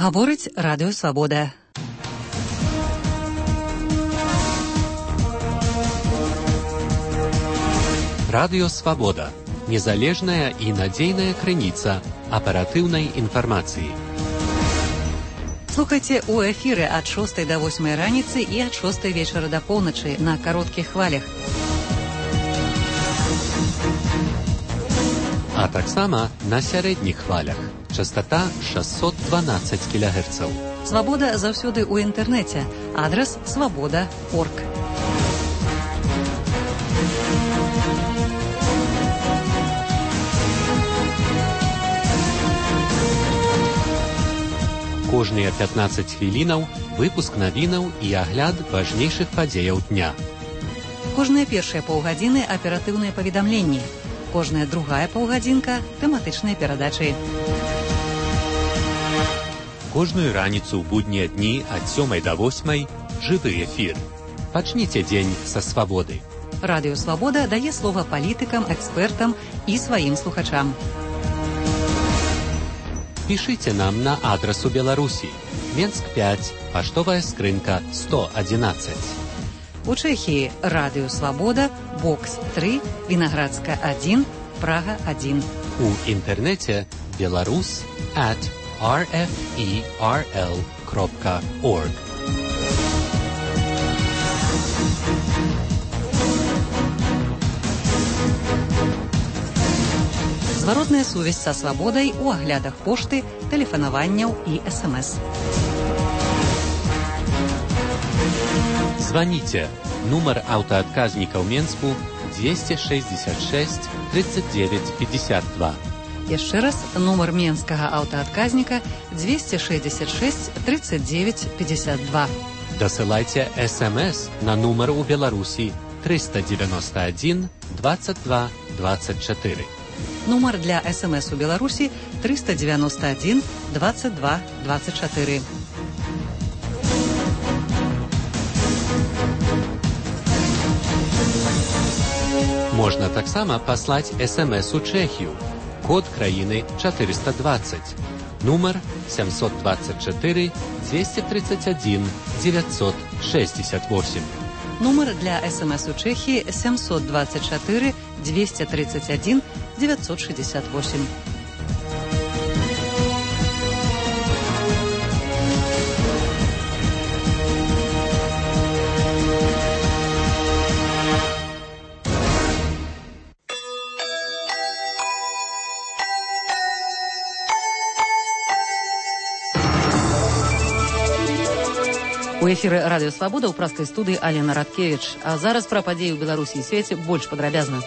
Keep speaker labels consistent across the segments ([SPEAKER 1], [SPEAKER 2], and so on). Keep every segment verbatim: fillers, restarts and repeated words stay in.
[SPEAKER 1] Гаворыць Радыё Свабода.
[SPEAKER 2] Радыё Свабода. Незалежная і надзейная крыніца аператыўнай інфармацыі.
[SPEAKER 1] Слухайце ў эфіры ад шостай да восьмай раніцы і ад шостай вечара да поўначы на кароткіх хвалях.
[SPEAKER 2] А таксама на сярэдніх хвалях. Частота шэсцьсот дванаццаць кілагерцаў.
[SPEAKER 1] Свабода заўсёды ў інтэрнэце. Адрас свабода крапка орг.
[SPEAKER 2] Кожныя пятнаццаць хвілінаў выпуск навінаў і агляд важнейшых падзеяў дня.
[SPEAKER 1] Кожныя першыя паўгадзіны аператыўныя паведамленні. Кожная другая паўгадзінка тэматычныя перадачы.
[SPEAKER 2] Кожную раніцу ў буднія дні ад сёмай да восьмай жывы эфір. Пачніце дзень са свабоды.
[SPEAKER 1] Радыё Свабода дае слова палітыкам, экспертам і сваім слухачам.
[SPEAKER 2] Пішыце нам на адрасу Беларусі. Менск пяць, паштовая скрынка сто адзінаццаць.
[SPEAKER 1] У Чэхіі Радыё Свабода, бокс тры, Вінаградска адзін, Прага адзін.
[SPEAKER 2] У інтэрнэце беларус at ар эф і ар эл крапка орг.
[SPEAKER 1] Зваротная сувязь са свабодай у аглядах пошты, тэлефанаванняў і эс эм эс.
[SPEAKER 2] Звоните. Нумар аўтаадказніка ў Менску двести шестьдесят шесть тридцать девять пятьдесят два.
[SPEAKER 1] Яшчэ раз, нумар менскага аўтаадказніка двести шестьдесят шесть тридцать девять пятьдесят два.
[SPEAKER 2] Дасылайце эс эм эс на нумар у Беларусі триста девяносто один двадцать два двадцать четыре.
[SPEAKER 1] Нумар для эс эм эс у Беларусі триста девяносто один двадцать два двадцать четыре.
[SPEAKER 2] Можна таксама паслаць эс эм эс у Чэхію. Код краіны четыреста двадцать. Нумар семьсот двадцать четыре двести тридцать один девятьсот шестьдесят восемь.
[SPEAKER 1] Нумар для эс эм эс у Чэхіі семьсот двадцать четыре двести тридцать один девятьсот шестьдесят восемь. У эфіры Радыё Свабода ў праскай студыі Алена Радкевіч. А зараз пра падзеі ў Беларусі і свеце больш падрабязна.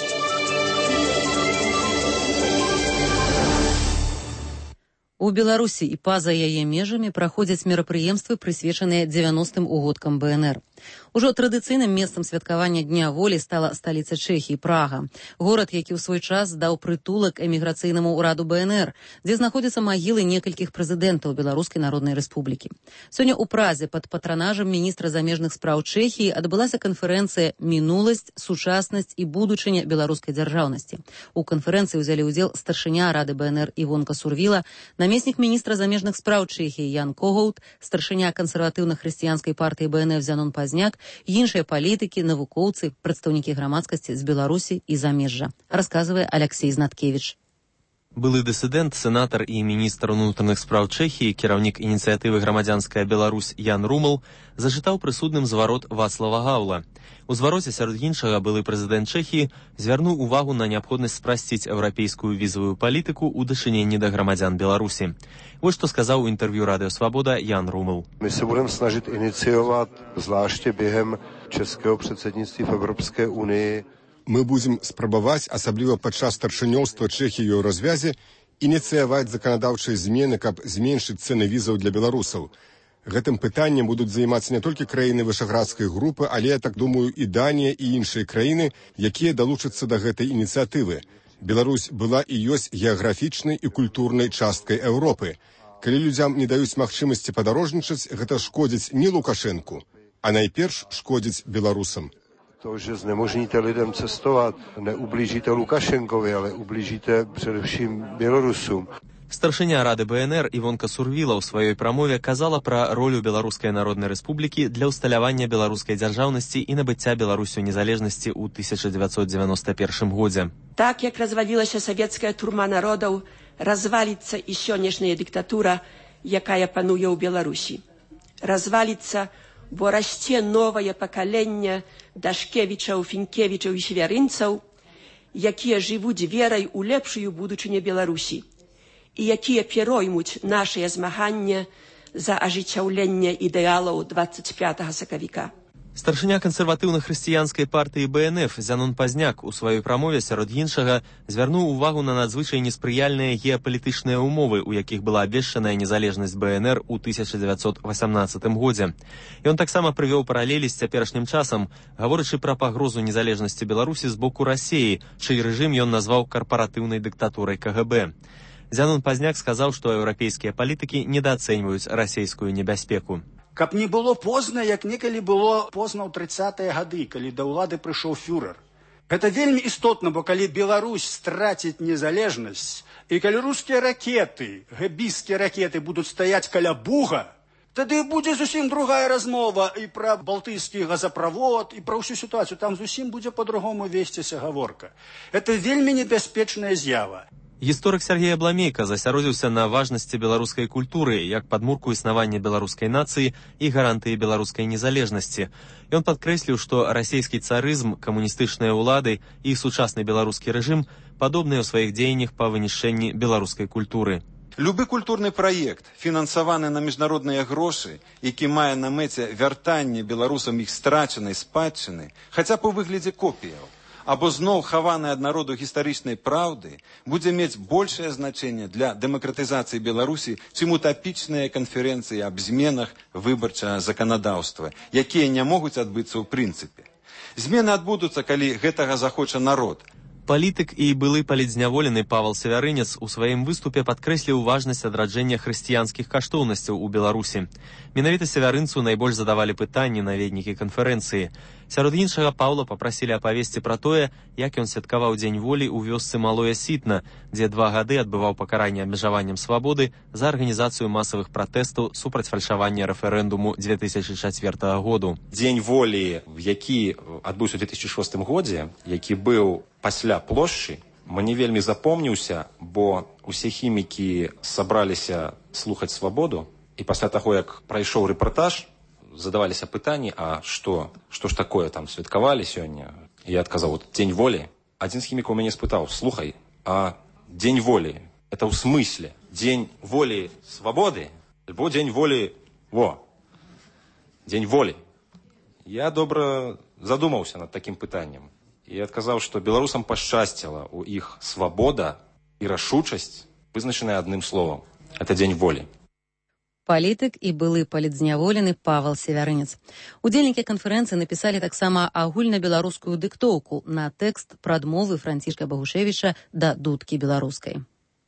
[SPEAKER 1] У Беларусі і па-за яе межамі праходзяць мерапрыемствы, прысвечаныя дзевяностым угодкам бэ эн эр. Ужо традыцыйным месцам святкавання Дня волі стала сталіца Чэхіі, Прага. Горад, які ў свой час даў прытулак эміграцыйнаму ўраду бэ эн эр, дзе знаходзяцца магілы некалькіх прэзідэнтаў Беларускай Народнай Рэспублікі. Сёння ў Празе пад патранажам міністра замежных спраў Чэхіі адбылася канферэнцыя «Мінуласць, сучаснасць і будучыня беларускай дзяржаўнасці». У канферэнцыі ўзялі ўдзел старшыня Рады бэ эн эр Івонка Сурвіла, намеснік міністра замежных спраў Чэхіі Ян Когоут, старшыня кансерватыўна-хрысціянскай партыі бэ эн эр Зянон Пазняк, іншыя палітыкі, навукоўцы, прадстаўнікі грамадскасці з Беларусі і замежжа, расказвае Аляксей Знаткевіч.
[SPEAKER 3] Былы дысідэнт, сенатар і міністр унутраных спраў Чэхіі, кіраўнік ініцыятывы «Грамадзянская Беларусь» Ян Румал зачытаў прысудным зварот Вацлава Гаўла. У звароце сярод іншага былы прэзідэнт Чэхіі звярнуў увагу на неабходнасць спрасціць еўрапейскую візавую палітыку ў дачыненні да грамадзян Беларусі. Вось што сказаў у інтэрв'ю Радыё Свабода Ян Румал.
[SPEAKER 4] My se budeme snažit iniciovat, zvláště během českého předsednictví v Evropské unii.
[SPEAKER 5] Мы будзем спрабаваць, асабліва падчас старшынёўства Чэхіі ў развязе, ініцыяваць заканадаўчыя змены, каб зменшыць цэны візаў для беларусаў. Гэтым пытаннем будуць займацца не толькі краіны вышаградскай групы, але, я так думаю, і Данія, і іншыя краіны, якія далучацца да гэтай ініцыятывы. Беларусь была і ёсць геаграфічнай і культурнай часткай Еўропы. Калі людзям не даюць магчымасці падарожнічаць, гэта шкодзіць не Лукашэнку, а найперш шкодзіць беларусам.
[SPEAKER 4] To, že znemožníte lidem cestovat, neublížíte Lukašenkovi, ale ublížíte především Bělorusům.
[SPEAKER 3] Старшыня Рады БНР Івонка Сурвіла ў сваёй прамове казала пра ролю Беларускай Народнай Рэспублікі для ўсталявання беларускай дзяржаўнасці і набыцця Беларусю незалежнасці ў тысяча дзевяцьсот девяносто первым годзе.
[SPEAKER 6] Так як развалілася савецкая турма народаў, разваліцца і сённяшняя дыктатура, якая пануе ў Беларусі. Разваліцца, бо расце новае пакаленне Дашкевічаў, Фінкевічаў і Свярынцаў, якія жывуць верай у лепшую будучыню Беларусі і якія пероймуць нашыя змаганне за ажыццяўленне ідэалаў двадцать пятага сакавіка.
[SPEAKER 3] Старшыня кансерватыўна-хрысціянскай партыі БНФ Зянон Пазняк у сваёй прамове сярод іншага звярнуў увагу на надзвычай неспрыяльныя геапалітычныя умовы, у якіх была абвешчаная незалежнасць БНР у тысяча дзевяцьсот восемнадцатым годзе. Ён таксама прывёў паралелі з цяперашнім часам, гаворачы пра пагрозу незалежнасці Беларусі з боку Расіі, чый рэжым ён назваў карпаратыўнай дыктатурай КГБ. Зянон Пазняк сказаў, што еўрапейскія палітыкі недаацэньваюць расійскую небяспеку.
[SPEAKER 7] Каб не было позна, як некалі было позна ў трыццатыя гады, калі да ўлады прыйшоў фюрер. Гэта вельмі істотна, бо калі Беларусь страціць незалежнасць, і калі рускія ракеты, гэбійскія ракеты будуць стаяць каля Буга, тады будзе зусім другая размова і пра балтыйскі газаправод, і пра ўсю сітуацыю. Там зусім будзе па-другому весціся гаворка. Гэта вельмі небяспечная з'ява.
[SPEAKER 3] Гісторык Сергей Абламейка засяродзіўся на важнасці беларускай культуры як падмурку існавання беларускай нацыі і гарантыі беларускай незалежнасці. Ён падкрэсліў, што расійскі царызм, камуністычныя ўлады і сучасны беларускі рэжым падобныя ў сваіх дзеяннях па вынішчэнні беларускай культуры.
[SPEAKER 8] Любы культурны праект, фінансаваны на міжнародныя грошы, які мае на мэце вяртанне беларусам іх страчанай спадчыны, хаця б у выглядзе копіяў, або зноў хаваны ад народу гістарычнай праўды, будзе мець большае значэнне для дэмакратызацыі Беларусі, чым утапічныя канферэнцыі аб зменах выбарчага заканадаўства, якія не могуць адбыцца ў прынцыпе. Змены адбудуцца, калі гэтага захоча народ.
[SPEAKER 3] Палітык і былы палітзняволены Павал Севярынец у сваім выступе падкрэсліў важнасць адраджэння хрысціянскіх каштоўнасцяў у Беларусі. Менавіта Севярынцу найбольш задавалі пытанні наведнікі канферэнцыі. Сярод іншага Паўла папрасілі апавесці пра тое, як ён святкаваў Дзень волі ў вёсцы Малое Сітна, дзе два гады адбываў пакаранне абмежаваннем свабоды за арганізацыю масавых пратэстаў супраць фальшавання рэферэндуму две тысячы чацвёртага году.
[SPEAKER 9] Дзень волі, які адбыўся ў две тысячы шостым годзе, які быў пасля плошчы, мне вельмі запомніўся, бо усе хімікі сабраліся слухаць свабоду, і пасля таго, як прайшоў рэпартаж, задаваліся пытанні, а што, што ж такое там святкавалі сёння? Я адказаў, вот Дзень волі. Адзін з хімікаў мяне спытаў, слухай, а Дзень волі, это ў смысле? Дзень волі свабоды? Альбо Дзень волі, во, Дзень волі. Я добра задумаўся над такім пытаннем. І адказаў, што беларусам пашчасціла ў іх свабода і рашучасць, вызначаная адным словам. Это Дзень волі.
[SPEAKER 1] Палітык і былы палітзняволены Павал Севярынец. Удзельнікі канферэнцыі напісалі таксама агульнабеларускую дыктоўку на тэкст прадмовы Францішка Багушевіча да дудкі беларускай.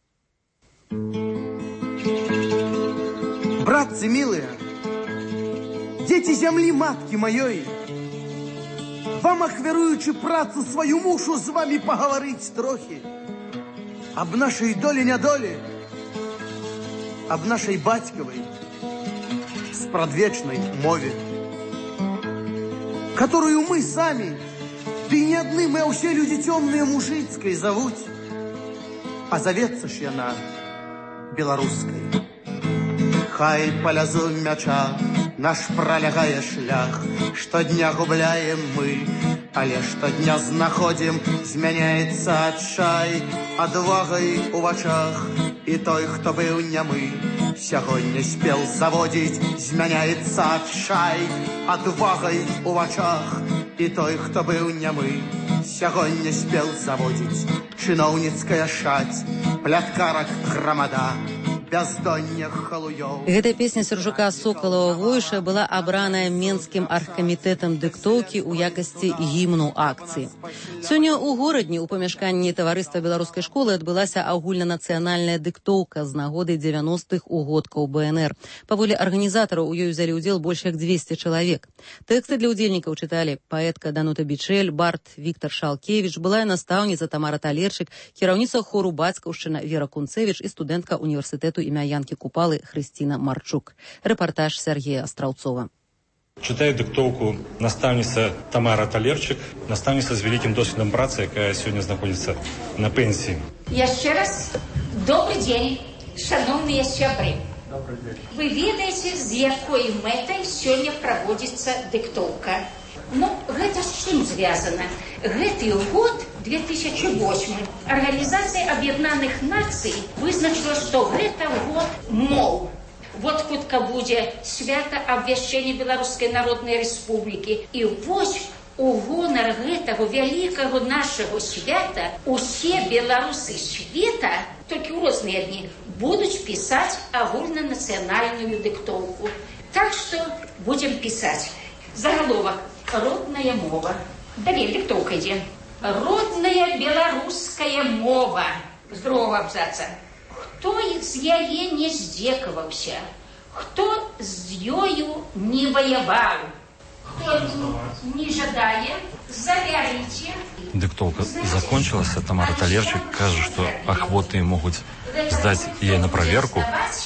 [SPEAKER 10] Братцы милые, дети земли матки моей, вам, ахвяруючи працу свою, мушу з вами поговорить трохи об нашей доле-нядоле, об нашей батьковой спрадвечной мове, которую мы сами, да и не одни мы, а все люди темные мужицкой зовут, а зоветься ж яна белорусской. Хай полязу мяча наш пролягае шлях, штодня губляем мы, але штодня знаходим, змяняецца адчай адвагай у вачах. І той, хто быў нямы, сягоння спел заводзіць, змяняецца адчай адвагай у вачах. І той, хто быў нямы, сягоння спел заводзіць, чыноўніцкая шаць, пляткарак грамада, бяздоння халуёў.
[SPEAKER 1] Гэтая песня Сержука Соколова Войша была абраная Менскім аргкамітэтам дыктоўкі ў якасці гімну акцыі. Сёння ў горадні ў памяшканні таварыства беларускай школы адбылася агульнанацыянальная дыктоўка з нагоды дзевяностых угодкаў БНР. Паводле арганізатараў у ёй узялі ўдзел больш як дзвесце чалавек. Тэксты для ўдзельнікаў чыталі паэтка Данута Бичэль, бард Віктор Шалкевіч, былая настаўніца Тамара Талерчык, кіраўніца хору Бацькаўшчына Вера Кунцевіч і студэнтка універсітэту імя Янкі Купалы Хрысціна Марчук. Рэпартаж Сергея Астраўцова.
[SPEAKER 11] Читаю дыктоўку настаўніца Тамара Талерчык, настаўніца з вялікім досведам працы, якая сёння знаходзіцца на пенсіі.
[SPEAKER 12] Яшчэ раз добрый дзень, шановныя сябры. Вы ведаеце, з якой мэтай сёння праводзіцца дыктоўка. Ну, гэта з чым звязана? Гэты год, две тысячи восьмы, Арганізацыя Аб'яднаных Нацый вызначила, што гэта год моў. Вот хутка будзе свята абвяшчэння Беларускай Народнай Рэспублікі. І вось у гонар гэтага вялікага нашага свята усе беларусы света, толькі ў розныя дні, будуць пісаць агульнанацыянальную дыктоўку. Так што будзем пісаць. Загаловак. Родная мова. Далей дыктоўка ідзе. Родная беларуская мова. З другога абзаца. Хто з яе не здзекаваўся? Хто з ёю не ваяваў? Хто не жадае? Завярыце.
[SPEAKER 11] Дыктоўка закончилась. Тамара Талерчык кажа, што ахвоты могуць здаць яе на праверку,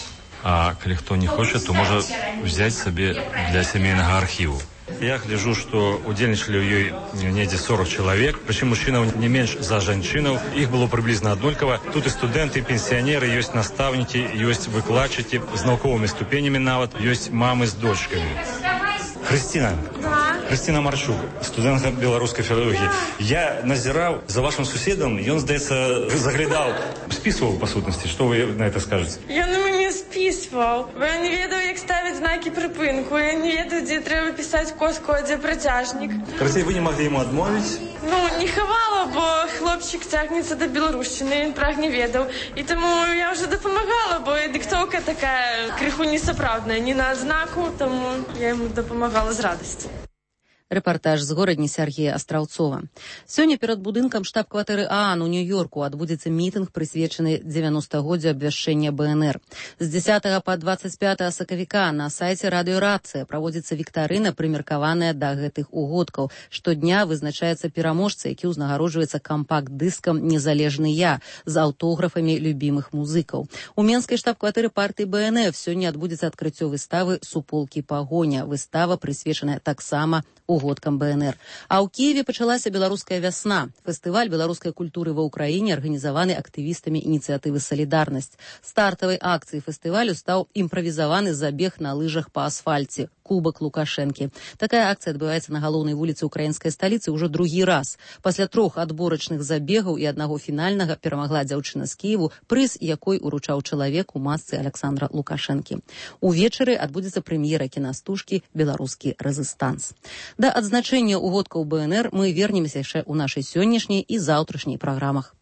[SPEAKER 11] а калі хто не хоча, то можа взяць сабе для сямейнага архіву. Я гляжу, што удзельнічалі ў ёй недзе сорок чалавек, прычым мужчынаў не менш за жанчынаў. Іх было прыблізна аднолькава. Тут і студэнты, і пенсіянеры, ёсць настаўнікі, ёсць выкладчыкі з навуковымі ступенямі нават, ёсць мамы з дочкамі. Хрысціна. Хрысціна Марчук, студэнтка беларускай філалогіі. Я назіраў за вашым суседам, ён, здаецца, заглядаў, спісваў па сутнасці. Што вы на гэта скажаце?
[SPEAKER 13] Ён у мяне спісваў. Бо я не ведаў, як ставіць знакі прыпынку. Я не ведаў, дзе трэба пісаць коску, а дзе працяжнік.
[SPEAKER 11] Карацей, вы не маглі яму адмовіць?
[SPEAKER 13] Ну, не хавала, бо хлопчык цягнецца да беларушчыны, ён праг не ведаў. І таму я ўжо дапамагала, бо дыктоўка такая крыху несапраўдная, не на адзнаку, таму я яму дапамагала з радасці.
[SPEAKER 1] Рэпартаж з горадні Сергея Астраўцова. Сёння перад будынкам штаб-кватэры ААН у Нью-Йорку адбудзецца мітынг, прысвечаны дзевяностагоддзю абвяшчэння БНР. З дзесятага па дваццаць пятае сакавіка на сайце радыёрацыя праводзіцца віктарына, прымеркаваная да гэтых угодкаў. Штодня вызначаецца пераможца, які ўзнагароджваецца кампакт-дыскам «Незалежны я» з аўтографамі любімых музыкаў. У менскай штаб-кватэры партыі БНФ сёння адбудзецца адкрыццё выставы «Суполкі пагоня». Выстава прысвечаная таксама угодкам БНР. А ў Кіеве пачалася беларуская вясна. Фестываль беларускай культуры ва ўкраіне арганізаваны актывістамі ініцыятывы «Салідарнасць». Стартавай акцыяй фестывалю стаў імправізаваны забег на лыжах па асфальце «Кубак Лукашэнкі». Такая акцыя адбываецца на галоўнай вуліцы украінскай сталіцы ўжо другі раз. Пасля трох адборачных забегаў і аднаго фінальнага перамагла дзяўчына з Кіеву, прыз якой уручаў чалавек у масцы Александра Лукашэнкі. Увечары адбудзецца прэм'ера кінастужкі «Беларускі рэзыстанс». Да адзначэння угодкаў БНР мы вернемся яшчэ ў нашай сённяшняй і заўтрашняй праграмах.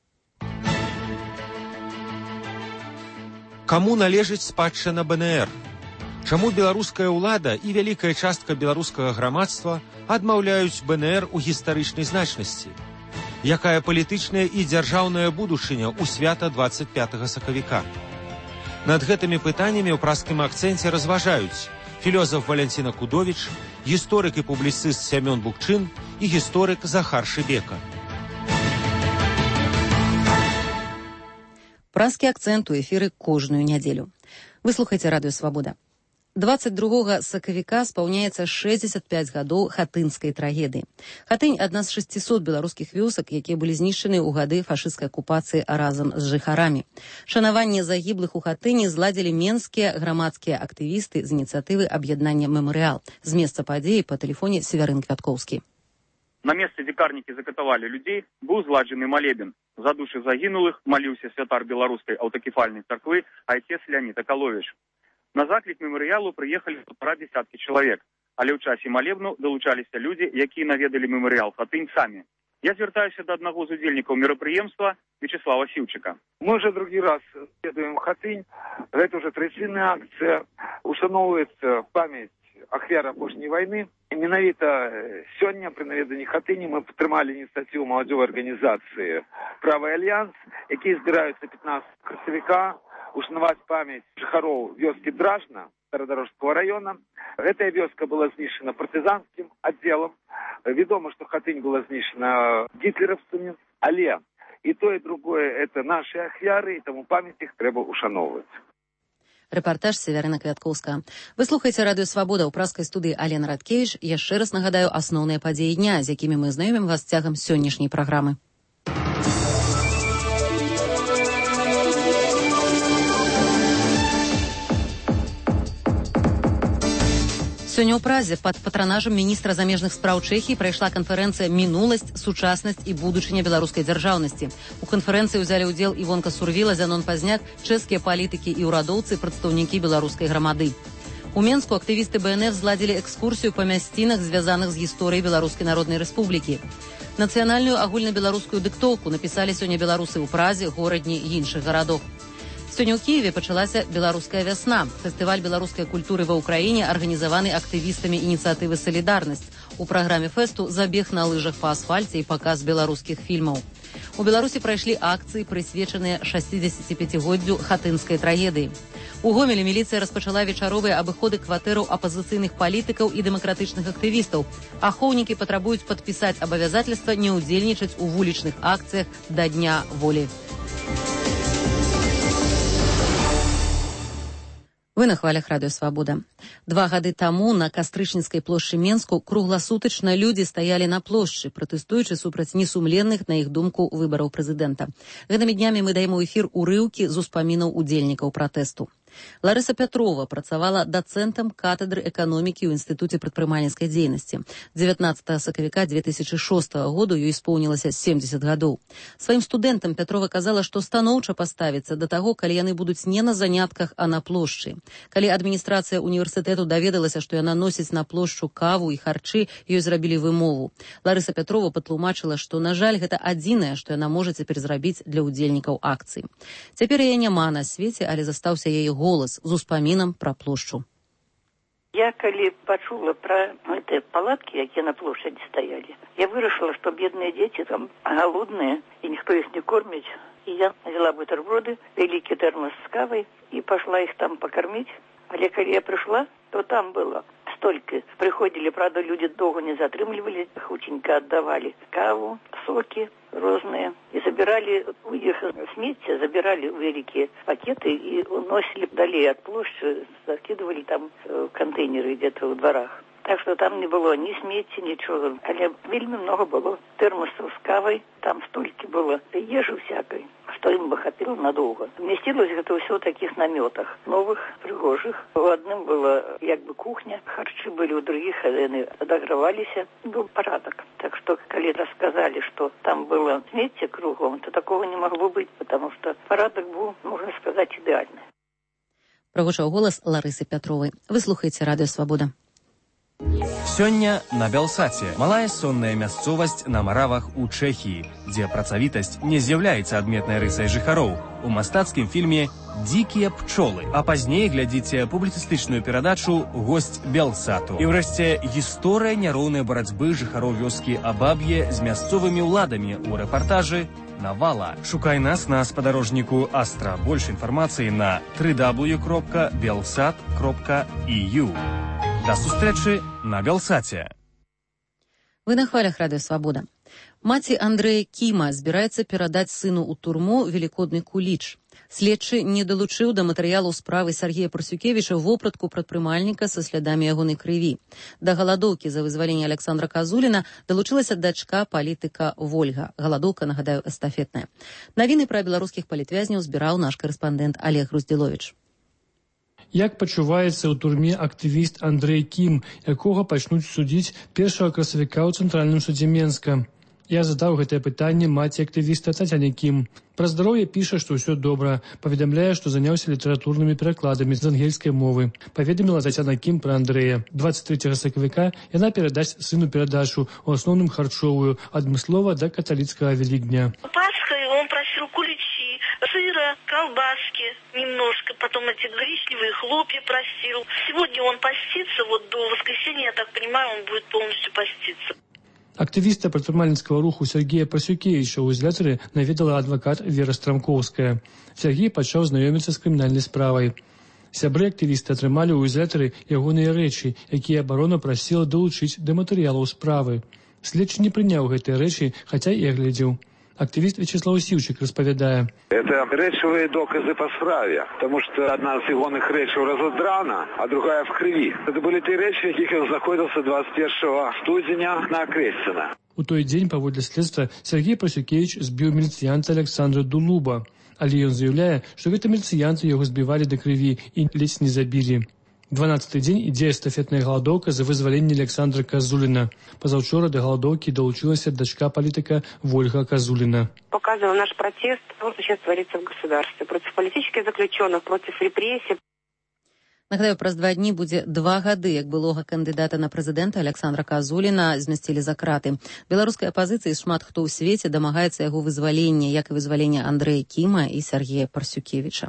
[SPEAKER 14] Каму належыць спадчына БНР? Чаму беларуская ўлада і вялікая частка беларускага грамадства адмаўляюць БНР у гістарычнай значнасці? Якая палітычная і дзяржаўная будучыня ў свята дваццаць пятага сакавіка? Над гэтымі пытаннямі ў праскім акцэнце разважаюць філёзаф Валянціна Кудовіч, гісторык і публіцыст Сямён Букчын і гісторык Захар Шыбека.
[SPEAKER 1] Праскі акцэнт у эфіры кожную нядзелю. Вы слухаеце радыё «Свабода». дваццаць другога сакавіка спаўняецца шэсцьдзесят пяць гадоў хатынскай трагедыі. Хатынь – адна з шасцісот беларускіх вёсак, якія былі знішчаны ў гады фашысцкай акупацыі разам з жыхарамі. Шанаванне загіблых у Хатыні зладзілі менскія грамадскія актывісты з ініцыятывы аб'яднання «Мемарыял». З месца падзеі па тэлефоне Севярын Квяткоўскі.
[SPEAKER 15] На месцы, дзе карнікі закатавалі людзей, быў зладжаны малебен. За душы загінулых маліўся святар беларускай аўтакефальнай царквы айцец Леонід Акаловіч. На заклік мемарыялу прыехалі паўтара дзясяткі чалавек, але ў часе малебну далучаліся людзі, якія наведалі мемарыял Хатынь самі. Я звяртаюся да аднаго з удзельнікаў мерапрыемства Вячеслава Сіўчыка.
[SPEAKER 16] Мы уже другий раз едуем в Хатынь. Это уже традиционная акция. Ушановывается память ахвяр апошняй войны. И менавіта сёння при наведанні Хатыні мы падтрымалі ініцыятыву маладзёвай арганізацыі «Правый альянс», якія збіраюцца пятнадцатого красавіка ушанаваць память жыхароў вёскі Дражна Старадарожского района. Эта вёска была знішчана партызанскім аддзелам. Вядома, што Хатынь была знішчана гітлеровцамі, але і то, і другое – это наши ахвяры, і таму память іх трэба ушаноўваць.
[SPEAKER 1] Рэпартаж Северина Квяткоўская. Вы слухаеце радыё Свабода ў праскай студыі Алена Радкевіч. Яшчэ раз нагадаю асноўныя падзеі дня, з якімі мы знаёмім вас цягам сённяшняй праграмы. Сёння ў Празе пад патранажам міністра замежных спраў Чэхіі прайшла канферэнцыя «Мінуласць, сучаснасць і будучыня беларускай дзяржаўнасці». У канферэнцыі ўзялі ўдзел Івонка Сурвіла, Зянон Пазняк, чэшскія палітыкі і ўрадоўцы, прадстаўнікі беларускай грамады. У Менску актывісты Бэ Эн Эф зладзілі экскурсію па мясцінах, звязаных з гісторыяй Беларускай Народнай Рэспублікі. Нацыянальную агульнабеларускую дыктоўку напісалі сёння беларусы ў Празе, горадні і іншых гарадах. Сёння ў Кіеве пачалася беларуская вясна. Фестываль беларускай культуры ва ўкраіне арганізаваны актывістамі ініцыятывы «Салідарнасць». У праграме фэсту забег на лыжах па асфальце і паказ беларускіх фільмаў. У Беларусі прайшлі акцыі, прысвечаныя шасцідзесяціпяцігоддзю хатынскай трагедыі. У Гомелі міліцыя распачала вечаровыя абыходы кватэраў апазіцыйных палітыкаў і дэмакратычных актывістаў. Ахоўнікі патрабуюць падпісаць абавязательства не ўдзельнічаць у вулічных акцыях да Дня волі. Вы на хвалях радыё Свабода. Два гады таму на Кастрычніцкай плошчы Менску кругласутачна людзі стаялі на плошчы, пратэстуючы супраць несумленных, на іх думку, выбараў прэзідэнта. Гэтымі днямі мы даем у эфір урыўкі з успамінаў удзельнікаў пратэсту. Ларыса Пятрова працавала дацэнтам катедры эканомікі ў Інстытуце прадпрымальніцкай дзейнасці. дзевятнаццатага сакавіка две тысячы шостага году ёй исполнілася семдзесят гадоў. Сваім студэнтам Пятрова казала, што станоўча паставіцца да таго, калі яны будуць не на занятках, а на плошчы. Калі адміністрацыя універсітэту даведалася, што яна носіць на плошчу каву і харчы, ёй зрабілі вымову. Ларыса Пятрова патлумачыла, што, на жаль, гэта адзінае, што яна можа цяпер зрабіць для ўдзельнікаў акцыі. Цяпер яе няма на свеце, але застаўся яе голас з успамінам пра плошчу.
[SPEAKER 17] Я, калі пачула пра гэтыя палаткі, якія на плошчадзі стаялі, я вырашыла, што бедныя дзеці там галодныя, і ніхто іх не корміць. І я взяла бутерброды, вялікі тэрмас з кавай, і пашла іх там пакарміць. Але калі я прыйшла, то там было столькі. Прыходзілі, правда, людзі доўга не затрымлівалі, хутенька аддавалі каву, сокі розныя. І забіралі у іх смецце, забіралі ў вялікія пакеты і уносілі далей ад плошчы, закидывалі там кантэйнеры где-то ў дварах. Так што там не было ні смецці, нічога. Але вельмі много было тэрмасаў з кавай, там столькі было ежы всякай, што ім бы хапіла надоўга. Вместилось гэта ўсё ў такіх намётах, новых, прыгожых. У адным была як бы кухня, харчы былі, у другіх яны адаграваліся, быў парадак. Так што, калі расказалі, што там было смецце кругом, то такого не магло быць, потому што парадак быў, можна сказаць, ідэальны.
[SPEAKER 1] Прагучаў голас Ларысы Пятровай. Вы слухаеце радыё Свабода.
[SPEAKER 18] Сёння на Бялсаце малая сонная мясцовасць на Маравах у Чэхіі, дзе працавітасць не з'яўляецца адметнай рысай жыхароў. У мастацкім фільме «Дзікія пчолы», а пазней глядзіце публіцыстычную перадачу «Госць Бялсату». І ўрэшце гісторыя няроўнай барацьбы жыхароў вёскі Абаб'е з мясцовымі ўладамі ў рэпартажы «Навала». Шукай нас на спадарожніку Астра. Больш інфармацыі на дабл ю дабл ю дабл ю кропка бялсат кропка і ю. До сустрэчы на Бялсаце.
[SPEAKER 1] Вы на хвалях радыё Свабода. Маці Андрэя Кіма збіраецца перадаць сыну ў турму велікодны куліч. Следчы не далучыў да матэрыялаў справы Сергея Парсюкевіча вопратку прадпрымальніка са слядамі ягонай крыві. Да галадоўкі за вызваленне Александра Казуліна далучылася дачка палітыка Вольга. Галадоўка, нагадаю, эстафетная. Навіны пра беларускіх палітвязняў збіраў наш карэспандэнт Олег Груздзіловіч.
[SPEAKER 19] Як пачуваецца ў турме актывіст Андрэй Кім, якога пачнуць судзіць першага красавіка ў цэнтральным судзе Менска. Я задаў гэтае пытанне маці актывіста Тацяне Кім. Пра здароўе піша, што ўсё добра. Паведамляе, што заняўся літаратурнымі перакладамі з ангельскай мовы. Паведаміла Тацяна Кім пра Андрэя. дваццаць трэцяга сакавіка яна перадасць сыну перадачу, у асноўным харчовую, адмыслова да каталіцкага Великдня.
[SPEAKER 20] Пасхой он просил куличи, сыра, колбаски немножко, потом эти гречневые хлопья просил. Сегодня он постится, вот до воскресенья, я так понимаю, он будет полностью поститься.
[SPEAKER 19] Актывіста прадпрымальніцкага руху Сергея Парсюкевіча ў ізалятары наведала адвакат Вера Страмкоўская. Сергей пачаў знаёміцца з крымінальнай справай. Сябры актывісты атрымалі ў ізалятары ягоныя рэчы, якія абарона прасіла далучыць да матэрыялаў справы. Следчы не прыняў гэтыя рэчы, хаця і агледзеў. Активист Вячеслав Сивчик распавядае.
[SPEAKER 16] Это речевые доказы по справе, потому что одна из егоных речей разодрана, а другая в крови. Это были те речи, яких он находился двадцать первого студеня на Крестина.
[SPEAKER 19] У той дзень, паводле следства, Сергей Парсюкевич збіў міліцыянта Александра Дулуба. Але ён заяўляе, што гэта міліцыянты яго збівалі да крыві і ледзь не забілі. дванаццаты дзень ідзе эстафетная галадоўка за вызваленне Александра Казуліна. Пазаўчора да галадоўкі далучылася дачка палітыка Вольга Казуліна.
[SPEAKER 21] Показывал наш протест, то, что сейчас творится в государстве. Против политических заключенных, против репрессий.
[SPEAKER 1] Нагадаю, праз два дні будзе два гады, як былога кандыдата на прэзідэнта Александра Казуліна змясцілі за краты. Беларускай апазіцыі шмат хто ў свеце дамагаецца яго вызвалення, як і вызвалення Андрэя Кіма і Сергея Парсюкевіча.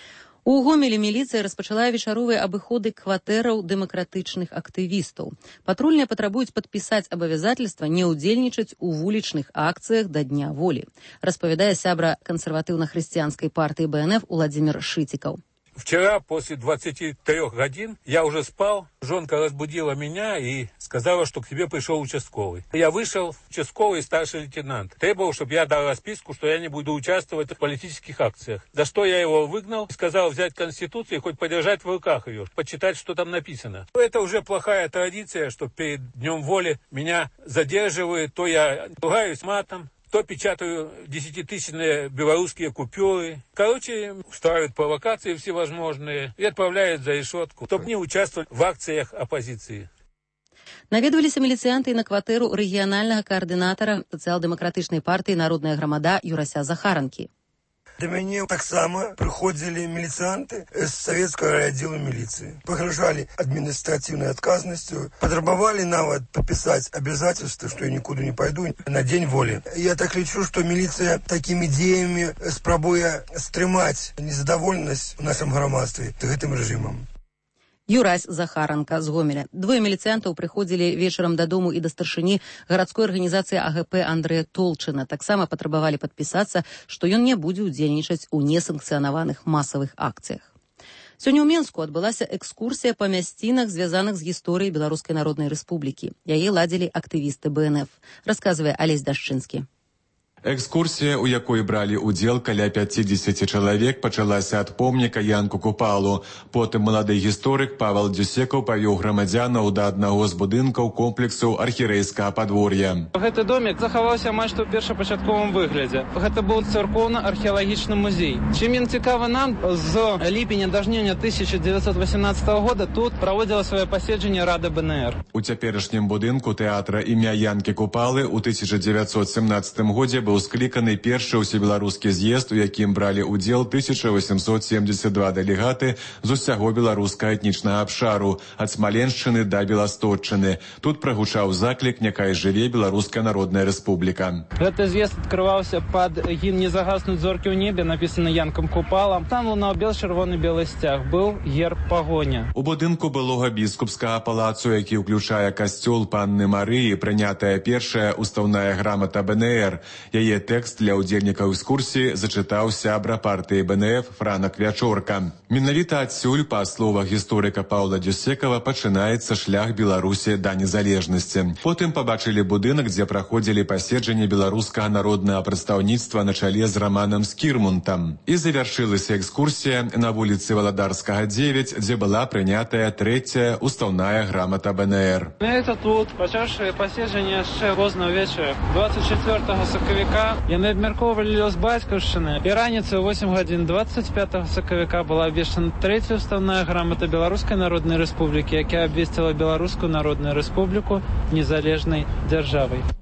[SPEAKER 1] У Гомелі міліцыя распачала вечаровыя абыходы кватэраў дэмакратычных актывістаў. Патрульныя патрабуюць падпісаць абавязательства не ўдзельнічаць у вулічных акцыях да Дня волі, распавядае сябра кансерватыўна-хрысціянскай партыі Бэ Эн Эф Уладзімір Шытиков.
[SPEAKER 22] Вчера после двадцати трёх годин я уже спал, жонка разбудила меня и сказала, что к тебе пришел участковый. Я вышел, участковый старший лейтенант. Требовал, чтобы я дал расписку, что я не буду участвовать в политических акциях. За что я его выгнал, сказал взять Конституцию и хоть подержать в руках ее, почитать, что там написано. Это уже плохая традиция, что перед Днем воли меня задерживают, то я ругаюсь матом, то печатаю десятитысячные белорусские купюры. Короче, устраивают провокации всевозможные и отправляют за решетку, чтобы не участвовать в акциях оппозиции.
[SPEAKER 1] Наведваліся міліцыянты на кватэру рэгіянальнага каардынатара сацыял-дэмакратычнай партыі «Народная грамада» Юрася Захаранкі.
[SPEAKER 23] До мяне таксама прыходзілі міліцыянты з савецкага аддзелу міліцыі. Пагражалі адміністратыўнай адказнасцю, патрабавалі нават падпісаць абязательства, што я нікуды не пайду на Дзень волі. Я так лічу, што міліцыя такімі дзеямі спрабуе стрымаць незадаволенасць у нашым грамадстве гэтым рэжымам.
[SPEAKER 1] Юрась Захаранка з Гомеля. Двое міліцыянтаў прыходзілі вечарам дадому і да старшыні гарадской арганізацыі А Гэ Пэ Андрэя Толчына. Таксама патрабавалі падпісацца, што ён не будзе ўдзельнічаць у несанкцыянаваных масавых акцыях. Сёння ў Менску адбылася экскурсія па мясцінах, звязаных з гісторыяй Беларускай Народнай Рэспублікі. Яе ладзілі актывісты Бэ Эн Эф, расказвае Алесь Дашчынскі.
[SPEAKER 24] Экскурсія, у якой бралі ўдзел каля пяцідзесяці чалавек, пачалася ад помніка Янку Купалу. Потым малады гісторык Павел Дзюсекаў павёў грамадзянаў да аднаго з будынкаў комплексу архірэйскага падвор'я.
[SPEAKER 25] Гэты домик захаваўся амаль што ў першапачатковым выглядзе. Гэта быў царкоўна-археалагічны музей. Чым ён цікавы нам, з ліпеня да жніўня тысяча дзевяцьсот васямнаццатага года тут праводзіла сваё паседжанне Рада Бэ Эн Эр.
[SPEAKER 24] У цяперашнім будынку тэатра імя Янкі Купалы ў тысяча дзевяцьсот сямнаццатым годзе быў скліканы першы ўсебеларускі з'езд, у якім бралі ўдзел тысяча восемьсот семьдесят два дэлегаты з усяго беларускага этнічнага абшару, ад Смаленшчыны да Беласточчыны. Тут прагучаў заклік «Няхай жыве Беларуская Народная Рэспубліка».
[SPEAKER 25] Гэты з'езд адкрываўся пад гімн «Не загаснуць зоркі ў небе», напісаны Янкам Купалам. Там лунаў бел-чырвоны-белы сцяг, быў герб пагоня.
[SPEAKER 24] У будынку былога біскупскага палацу, які ўключае касцёл Панны Марыі, прынятая першая устаўная грамата Бэ Эн Эр. Яе тэкст для ўдзельнікаў экскурсіі зачытаў сябра партыі Бэ Эн Эф Франак Вячорка. Менавіта адсюль, па словах гісторыка Паўла Дзюсекава, пачынаецца шлях Беларусі да незалежнасці. Потым пабачылі будынак, дзе праходзілі паседжанні беларускага народнага прадстаўніцтва на чале з Раманам Скірмунтам. І завяршылася экскурсія на вуліцы Валадарскага дзевяць, дзе была прынятая трэцяя устаўная грамата Бэ Эн Эр.
[SPEAKER 25] Это тут пачаўшы паседжанне яшчэ позна ўвечары двадцать чацвёртага сакавіка яны абмяркоўвалі лёс бацькаўшчыны. І раніцай у восемь гадзін двадцать пятага сакавіка была абвешчана трэцяя устаўная грамата Беларускай Народнай Рэспублікі, якая абвесціла Беларускую Народную Рэспубліку незалежнай дзяржавай.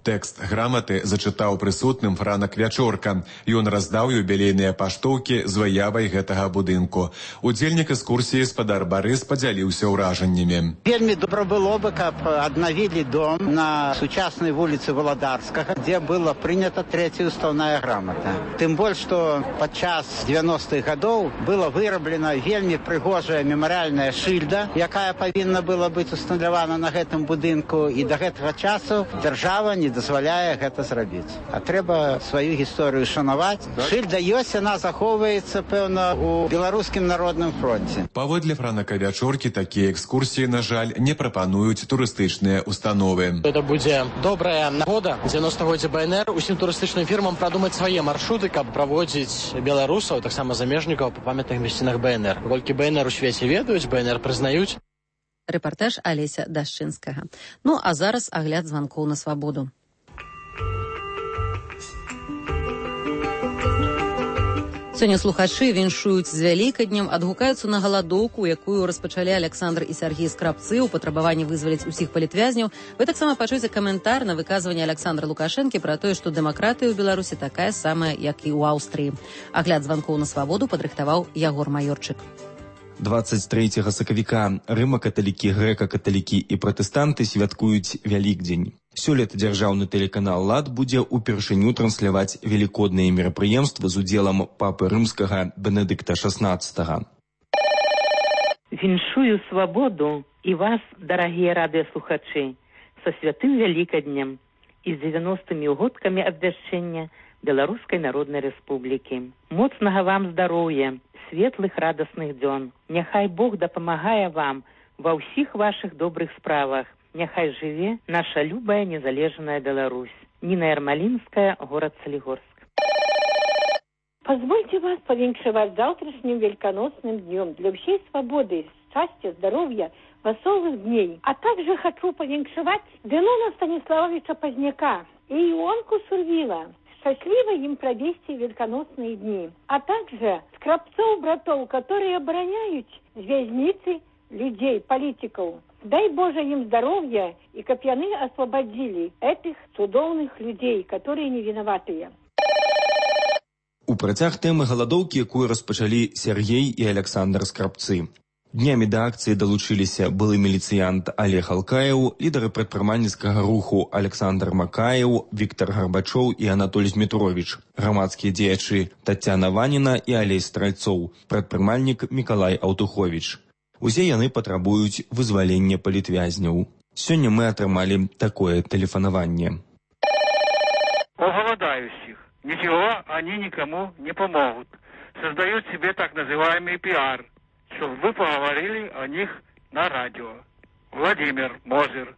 [SPEAKER 24] Тэкст граматы зачытаў прысутным Франак Вячорка. Ён раздаў юбілейныя паштоўкі з выявай гэтага будынку. Удзельнік экскурсіі спадар Барыс падзяліўся ўражаннямі.
[SPEAKER 2] Вельмі добра было бы, каб аднавілі дом на сучаснай вуліцы Валадарскага, дзе была прынята трэцяя устаўная грамата. Тым больш, што падчас дзевяностых гадоў была выраблена вельмі прыгожая мемарыяльная шыльда, якая павінна была быць усталявана на гэтым будынку, і да гэтага часу дзяржава не дазваляе гэта зрабіць. А трэба сваю гісторыю шанаваць. Шыльда ёсць, яна захоўваецца, пэўна, у беларускім народным фронце.
[SPEAKER 24] Паводле Франака Вячоркі, такія экскурсіі, на жаль, не прапануюць турыстычныя установы.
[SPEAKER 4] Это будзе добрая нагода дзевяностагоддзя БНР усім турыстычным фірмам прадумаць свае маршруты, каб праводзіць беларусаў, таксама замежнікаў па памятных мясцінах БНР. Колькі БНР у свеце ведаюць, БНР прызнаюць.
[SPEAKER 1] Рэпартаж Алеся Дашчынскага. Ну, а зараз агляд званкоў на свабоду. Сёння слухачы віншуюць з вялікаднем, адгукаюцца на галадоўку, якую распачалі Александр і Сергей Скрабцы ў патрабаванні вызваліць усіх палітвязняў. Вы таксама пачуеце каментар на выказванне Александра Лукашэнкі пра тое, што дэмакратыя ў Беларусі такая самая, як і ў Аўстрыі. Агляд званкоў на свабоду падрыхтаваў Ягор Маёрчык.
[SPEAKER 5] дваццаць трэцяга сакавіка рыма-каталікі, грэка-каталікі і пратэстанты святкуюць Вялікдзень. Сёлета дзяржаўны тэлеканал «Лад» будзе ўпершыню трансляваць велікодныя мерапрыемствы з удзелам папы рымскага Бенедыкта шаснаццатага.
[SPEAKER 6] Віншую свабоду і вас, дарагія радыёслухачы, са святым Вялікаднем і з дзевяностымі ўгодкамі абвяшчэння Беларускай Народнай Рэспублікі. Моцнага вам здароўя, светлых радасных дзён. Няхай Бог дапамагае вам ва ўсіх вашых добрых справах. Няхай жыве наша любая незалежная Беларусь. Нина Ярмолинская, город Солигорск.
[SPEAKER 7] Позвольте вас повенчевать завтрашним великоносным днем для всей свободы, счастья, здоровья, веселых дней. А также хочу повенчевать Зенона Станиславовича Поздняка и Ионку Сурвила. Счастливо им провести великоносные дни. А также Скрабцов-братов, которые обороняют звездницы людей, политиков. Дай Боже им здоровья, и каб яны освободили этих цудоўных людей, которые не виноватые.
[SPEAKER 5] У працяг тэмы галадоўкі, якую распачалі Сергей і Александр Скрабцы. Днямі да акцыі далучыліся былы міліцыянт Олег Алкаеў, лідары прадпрымальніцкага руху Александр Макаеў, Віктор Гарбачоў і Анатоль Змітровіч, грамадскія дзеячы Тацяна Ваніна і Алей Страйцоў, прадпрымальнік Мікалай Аўтуховіч. Усе яны патрабуюць вызвалення палітвязняў. Сёння мы атрымалі такое тэлефанаванне.
[SPEAKER 26] О голодающих. Ничего они никому не помогут. Создают себе так называемый пиар, чтобы вы поговорили о них на радио. Владимир Мозер.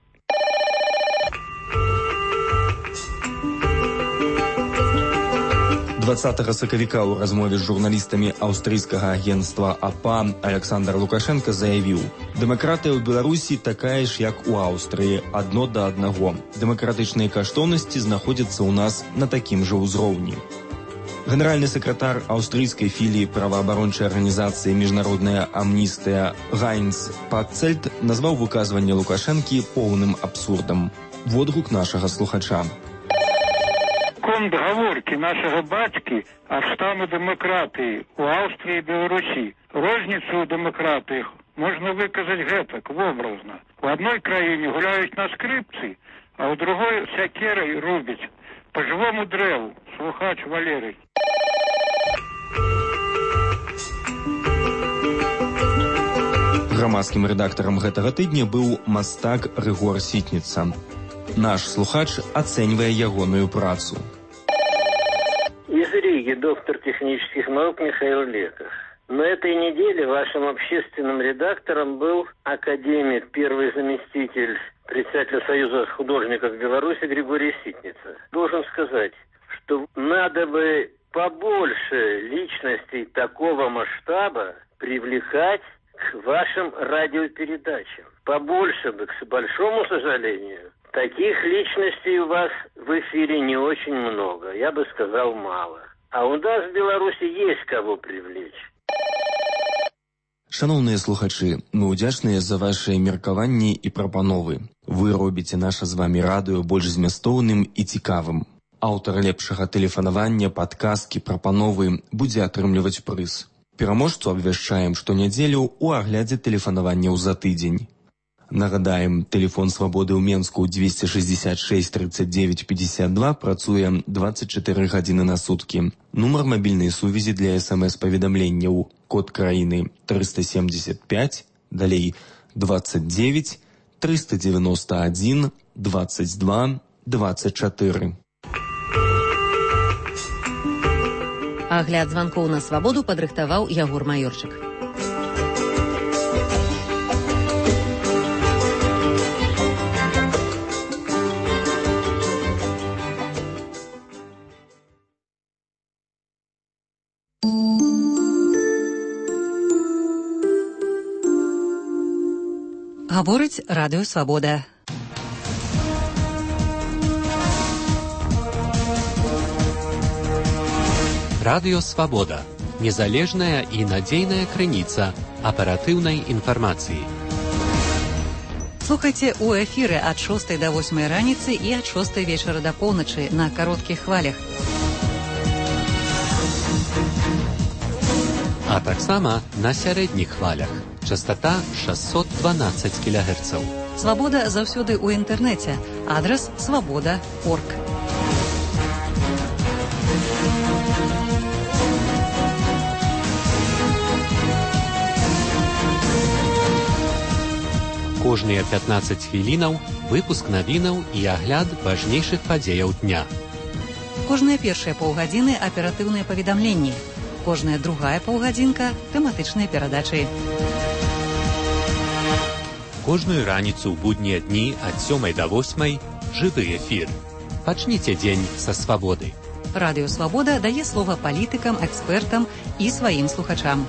[SPEAKER 5] дваццатага сакавіка ў размове з журналістамі аўстрыйскага агенцтва АПА Александр Лукашенко заявіў: «Дэмакратыя ў Беларусі такая ж, як у Аўстрыі, адно да аднаго. Дэмакратычныя каштоўнасці знаходзяцца ў нас на такім жа ўзроўні». Генеральны сакратар аўстрыйскай філіі праваабарончай арганізацыі «Міжнародная амністыя» Гайнц Паццельт назваў выказванне Лукашэнкі поўным абсурдам. Водгук нашага слухача.
[SPEAKER 26] Контрговорки нашего батьки о штамме демократии у Австрии и Беларуси. Розницу у демократиях можно выказать гэтак, образно. В одной краине гуляют на скрипці, а в другой сякерой рубить. По живому древу. Слухач Валерий.
[SPEAKER 5] Грамадскім рэдактарам гэтага тыдня быў мастак Рыгор Сітніца. Наш слухач ацэньвае ягоную працу.
[SPEAKER 27] Из Риги доктор технических наук Михаил Леков. На этой неделе вашим общественным редактором был академик, первый заместитель председателя Союза художников Беларуси Григорий Ситница. Должен сказать, что надо бы побольше личностей такого масштаба привлекать к вашим радиопередачам. Побольше бы, к большому сожалению. Таких личностей у вас в эфире не очень много, я бы сказал, мало. А у нас в Беларуси есть кого привлечь.
[SPEAKER 5] Шановныя слухачы, мы ўдзячныя за вашыя меркаванні і прапановы. Вы робіце наша з вамі радыё больш змястоўным і цікавым. Аўтар лепшага тэлефанавання, падказкі, прапановы будзе атрымліваць прыз. Пераможцу абвяшчаем штонядзелю ў аглядзе тэлефанаванняў за тыдзень. Нагадаем, тэлефон свабоды ў Менску двести шестьдесят шесть тридцать девять пятьдесят два працуе двадцать четыре гадзіны на суткі. Нумар мабільнай сувязі для эс-эм-эс-паведамленняў. Код краіны триста семьдесят пять, далей двадцать девять триста девяносто один двадцать два двадцать четыре.
[SPEAKER 1] Агляд званкоў на свабоду падрыхтаваў Ягор Маёрчык. Гаворыць радыё «Свабода».
[SPEAKER 3] Радыё «Свабода» – незалежная і надзейная крыніца аператыўнай інфармацыі.
[SPEAKER 1] Слухайце ў эфіры ад шостай да восьмай раніцы і ад шостай вечара да поўначы на кароткіх хвалях.
[SPEAKER 3] А таксама на сярэдніх хвалях. Частота шестьсот двенадцать кілогерцаў.
[SPEAKER 1] Свабода заўсёды ў інтэрнэце. Адрас свабода точка орг.
[SPEAKER 3] Кожныя пятнаццаць хвілінаў выпуск навінаў і агляд важнейшых падзеяў дня.
[SPEAKER 1] Кожныя першыя паўгадзіны аператыўныя паведамленні. Кожная другая паўгадзінка тэматычныя перадачы.
[SPEAKER 3] Кожную раніцу ў буднія дні ад сёмай да восьмай жывы эфір. Пачніце дзень са свабоды.
[SPEAKER 1] Радыё «Свабода» дае слова палітыкам, экспертам і сваім слухачам.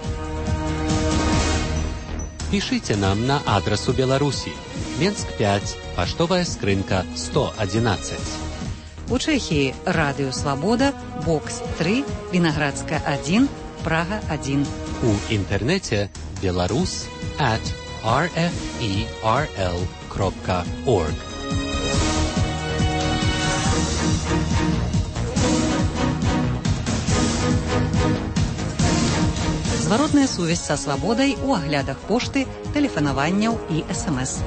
[SPEAKER 3] Пішыце нам на адрас у Беларусі. Менск пять, паштовая скрынка сто одиннадцать.
[SPEAKER 1] У Чэхіі радыё «Свабода», бокс три, Вінаградска один, Прага один.
[SPEAKER 3] У інтэрнэце беларус at эр эф і ар эл крапка орг.
[SPEAKER 1] Зваротная сувязь са свабодай у аглядах пошты, тэлефанаванняў і эс-эм-эс.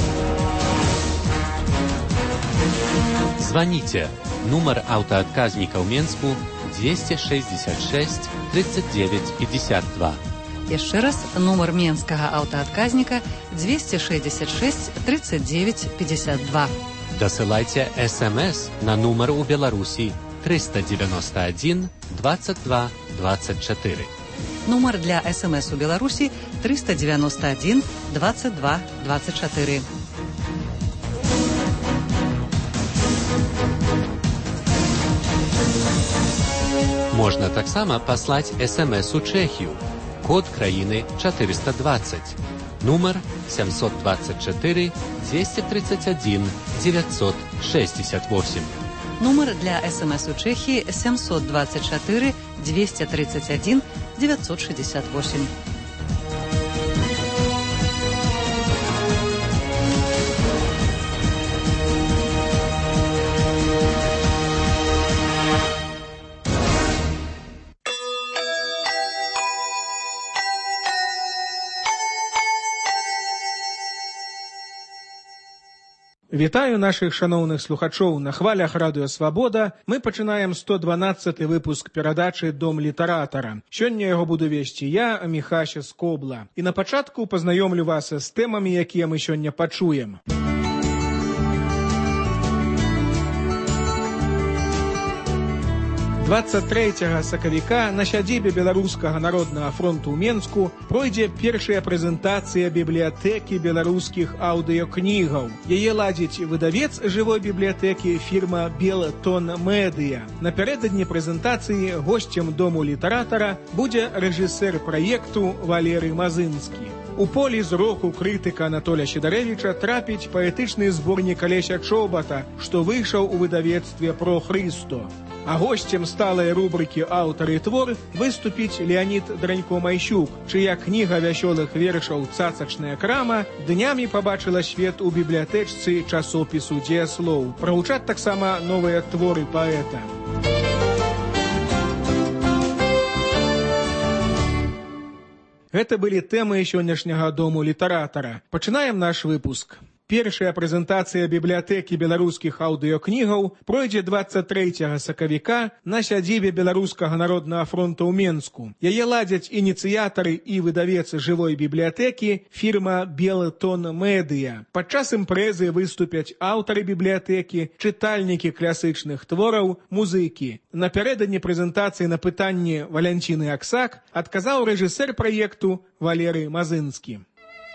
[SPEAKER 3] Звоните. Нумар аўтаадказніка ў Менску двести шестьдесят шесть тридцать девять пятьдесят два.
[SPEAKER 1] Яшчэ раз, нумар менскага аўтаадказніка двести шестьдесят шесть тридцать девять пятьдесят два.
[SPEAKER 3] Дасылайце эс-эм-эс на нумар у Беларусі триста девяносто один двадцать два двадцать четыре.
[SPEAKER 1] Нумар для эс-эм-эс у Беларусі триста девяносто один двадцать два двадцать четыре.
[SPEAKER 3] Можна таксама паслаць эс-эм-эс у Чэхію. Код краіны четыреста двадцать. Нумар семьсот двадцать четыре двести тридцать один девятьсот шестьдесят восемь.
[SPEAKER 1] Нумар для эс-эм-эс у Чэхіі семьсот двадцать четыре двести тридцать один девятьсот шестьдесят восемь.
[SPEAKER 8] Вітаю нашых шаноўных слухачоў. На хвалях радыё «Свабода» мы пачынаем сто дванаццаты выпуск перадачы «Дом літаратара». Сёння яго буду весці я, Міхася Скобла. І на пачатку пазнаёмлю вас з тэмамі, якія мы сёння пачуем. двадцать трэцяга сакавіка на сядзібе Беларускага народнага фронту ў Менску пройдзе першая прэзентацыя бібліятэкі беларускіх аўдыёкнігаў. Яе ладзіць выдавец жывой бібліятэкі фірма «Белтон Медыя». Напярэдадні прэзентацыі госцем Дому літаратара будзе рэжысэр праекту Валерый Мазынскі. У полі зроку крытыка Анатоля Сідарэвіча трапіць паэтычны зборнік Алеся Чобата, што выйшаў у выдавецтве «Про Христо». А гостем сталай рубрыкі «Аўтар і твор» выступіць Леонид Дранько-Майщук, чыя кніга вясёлых вершаў «Цацачная крама» днямі пабачыла свет у бібліятэчцы часопісу «Дзеяслоў». Прагучаць таксама новыя творы паэта. Гэта былі тэмы сённяшняга дому літаратара. Пачынаем наш выпуск. Першая прэзентацыя бібліятэкі беларускіх аўдыёкнігаў пройдзе дваццаць трэцяга сакавіка на сядзібе Беларускага народнага фронту ў Менску. Яе ладзяць ініцыятары і выдавец жывой бібліятэкі фірма «Белтон Медыя». Падчас імпрэзы выступяць аўтары бібліятэкі, чытальнікі класычных твораў, музыкі. Напярэдадні прэзентацыі на пытанні Валянціны Аксак адказаў рэжысэр праекту Валерый Мазынскі.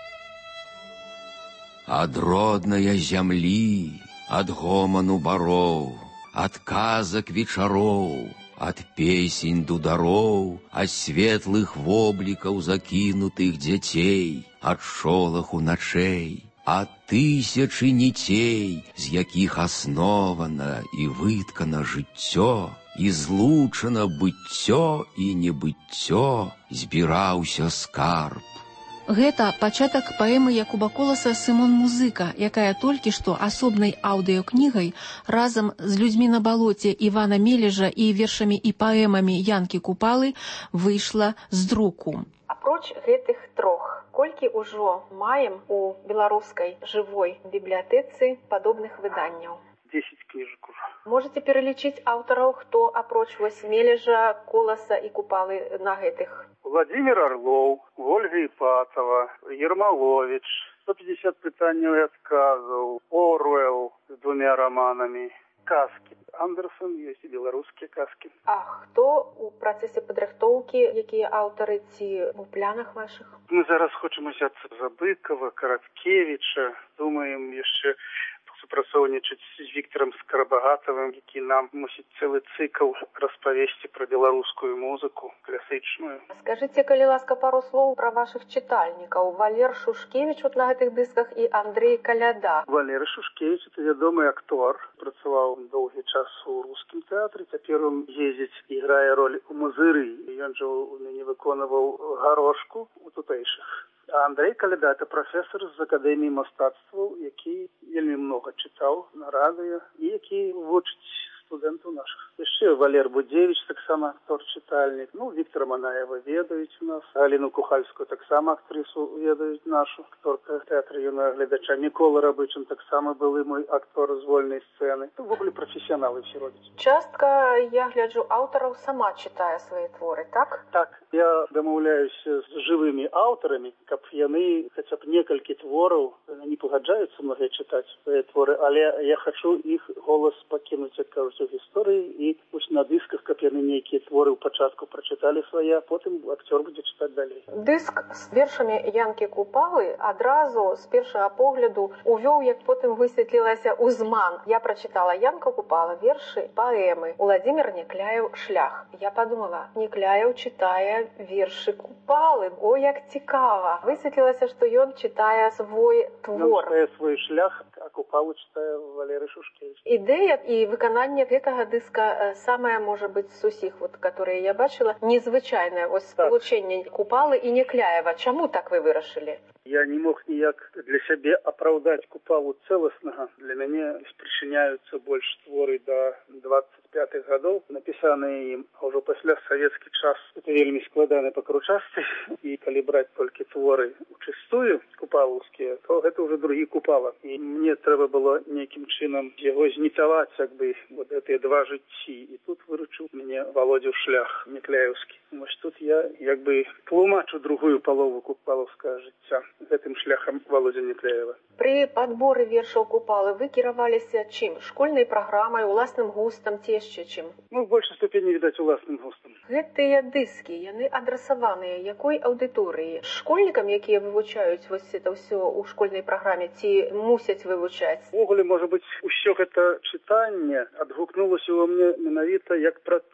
[SPEAKER 9] Ад роднае зямлі, ад гоману бароў, ад казак вечароў, ад песень дудароў, ад светлых воблікаў закінутых дзяцей, ад шолаху начэй, ад тысячы ніцей, з якіх аснована і выткана жыццё, і злучана быццё і небыццё, збіраўся скарб.
[SPEAKER 10] Гэта пачатак паэмы Якуба Коласа «Сымон Музыка», якая толькі што асобнай аўдыёкнігай разам з людзьмі на балоце Івана Мележа і вершамі і паэмамі Янкі Купалы выйшла з друку.
[SPEAKER 21] Апроч гэтых трох, колькі ўжо маем у беларускай жывой бібліятэцы падобных выданняў?
[SPEAKER 16] десять книжек уже.
[SPEAKER 21] Можете пералічыць аўтараў, хто апроч вось Мележа, Коласа і Купалы на гэтых?
[SPEAKER 16] Владимир Орлов, Ольга Ипатова, Ермолович, сто пятьдесят пытанняў и отказов, Оруэлл с двумя романами, казки. Андерсон, есть и белорусские казки.
[SPEAKER 21] А хто у працэсе падрыхтоўкі, якія аўтары ці у планах вашых?
[SPEAKER 16] Мы зараз хочам узяцца за Быкова, Караткевича, думаем яшчэ супрацоўнічаць з Віктором Скарабагатавым, які нам мусіць цэлы цыкл распавесці пра беларускую музыку класічную.
[SPEAKER 21] Скажыце, калі ласка, пару слоў пра вашых чытальнікаў. Валер Шушкевіч вот на гэтых дысках і Андрей Каляда.
[SPEAKER 16] Валер Шушкевіч — это вядомы актор, працаваў доўгі час у рускім тэатры, цяпер ён ездзіць і грае роль у Мазыры. Ён жа у мяне выконваў Гарошку у тутэйшых. А Андрей Каляда — это профессор з Акадэміі мастацтваў, які вельмі много чытаў на радыё і які вучыць студэнтаў нашых. Яшчэ Валер Будзевіч, таксама актор-чытальнік. Ну, Віктора Манаева ведаюць у нас. Галіну Кухальскую таксама актрысу ведаюць нашу. Акторка тэатра юнага гледача. Мікола Рабычин таксама былы мой актор з вольнай сцэны. Ну, в ogóle прафесіяналы все робяць.
[SPEAKER 21] Частка, я гляджу, аўтараў сама чытае свае творы, так?
[SPEAKER 16] Так. Я дамаўляюся з жывымі аўтарамі, каб яны хаця б некалькі твораў, не пагаджаюцца многія чытаць свае творы, але я хачу іх голас пакінуць, як кажуць, у гісторыі, і вось на дысках, каб яны нейкія творы ў пачатку прачыталі свае, а потым акцёр будзе чытаць далей.
[SPEAKER 21] Дыск з вершамі Янкі Купалы адразу з першага погляду увёў, як потым высветлілася, узман. Я прачытала Янка Купала, вершы, паэмы. Уладзімір Некляеў «Шлях». Я подумала, Некляеў чытае вершы Купалы. О, як цікава. Высветлілася, што ён чытае свой твор.
[SPEAKER 16] Ён чытае свой шлях, а Купалу чытае Валерый Шушкевич.
[SPEAKER 21] Ідэя і выкананне гэтага дыска самае, можа быць, з усіх, вот, которые я бачыла, незвычайнае. Ось спалучэнне Купалы і Некляева. Чаму так вы вырашылі?
[SPEAKER 16] Я не мог ніяк для сябе апраўдаць Купалу цэласнага. Для мяне спрычыняюцца больш творы да дваццаць пятых гадоў, напісаныя ім, а ўжо пасля савецкі час. Это вельмі складаны пакручасці, і калі браць толькі творы участую купалаўскія, то гэта ўжо другі Купала. І мне трэба было нейкім чынам яго знітаваць, як бы, вот гэтыя два жыцці. І тут выручыў мяне Володю Шлях, Некляеўскі. Вось тут я, як бы, тлумачу другую палову купалаўскага жыцця гэтым шляхам Володя Некляева.
[SPEAKER 21] Пры падборы вершаў Купалы вы кіраваліся чым? Школьнай праграмай, уласным густам, ці яшчэ чым?
[SPEAKER 16] Ну, в большай ступені, відаць, уласным густам.
[SPEAKER 21] Гэтыя дыскі, яны адрасаваныя якой аўдыторыі? Школьнікам, якія вывучаюць вось это ўсё ў школьнай праграме, ці мусяць вывучаць?
[SPEAKER 16] Увогуле, можа быць, усё гэта чытанне адгукнулася ўва мне менавіта як пратэст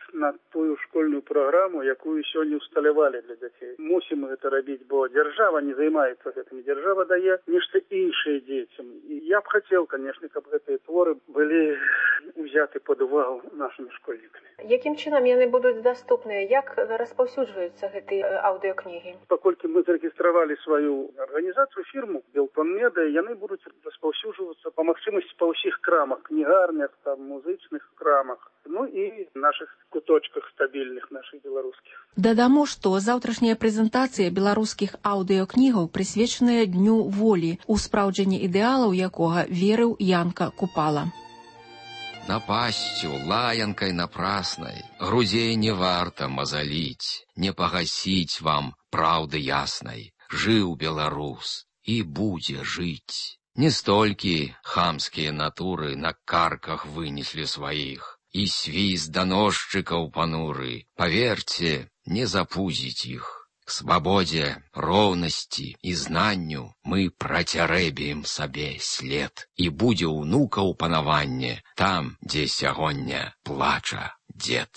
[SPEAKER 11] на тую школьную программу, якую сёння усталявалі для дзяцей. Мусім гэта рабіць, бо дзяржава не займаецца гэтым. Дзяржава дае нешта іншае дзецям. І я б хацеў, конечно, каб гэтыя творы былі узяты под увагу нашими школьнікамі.
[SPEAKER 21] Якім чынам яны будуць даступныя? Як распаўсюджваюцца гэтыя аўдыёкнігі?
[SPEAKER 11] Паколькі мы зарэгістравалі сваю арганізацыю, фірму Белтон Меда, яны будуць распаўсюджвацца па магчымасці па ўсіх крамах, кнігарнях, там, музычных крамах, ну і наших куточках стабільных наших беларускіх.
[SPEAKER 10] Дадаму, што заўтрашняя прэзентацыя беларускіх аўдыёкнігаў прысвечаная Дню волі, у спраўджанне ідэалаў якога верыў Янка Купала.
[SPEAKER 9] Напастью, лаянкой напрасной, грудей не варто мазалить, не погасить вам правды ясной. Жил белорус и буде жить. Не стольки хамские натуры на карках вынесли своих, и свист доносчиков понуры, поверьте, не запузить их. К свободе, ровности и знанню мы процярэбіем сабе след, и будзе унука ў панаванне там, дзе сягоння плача дед.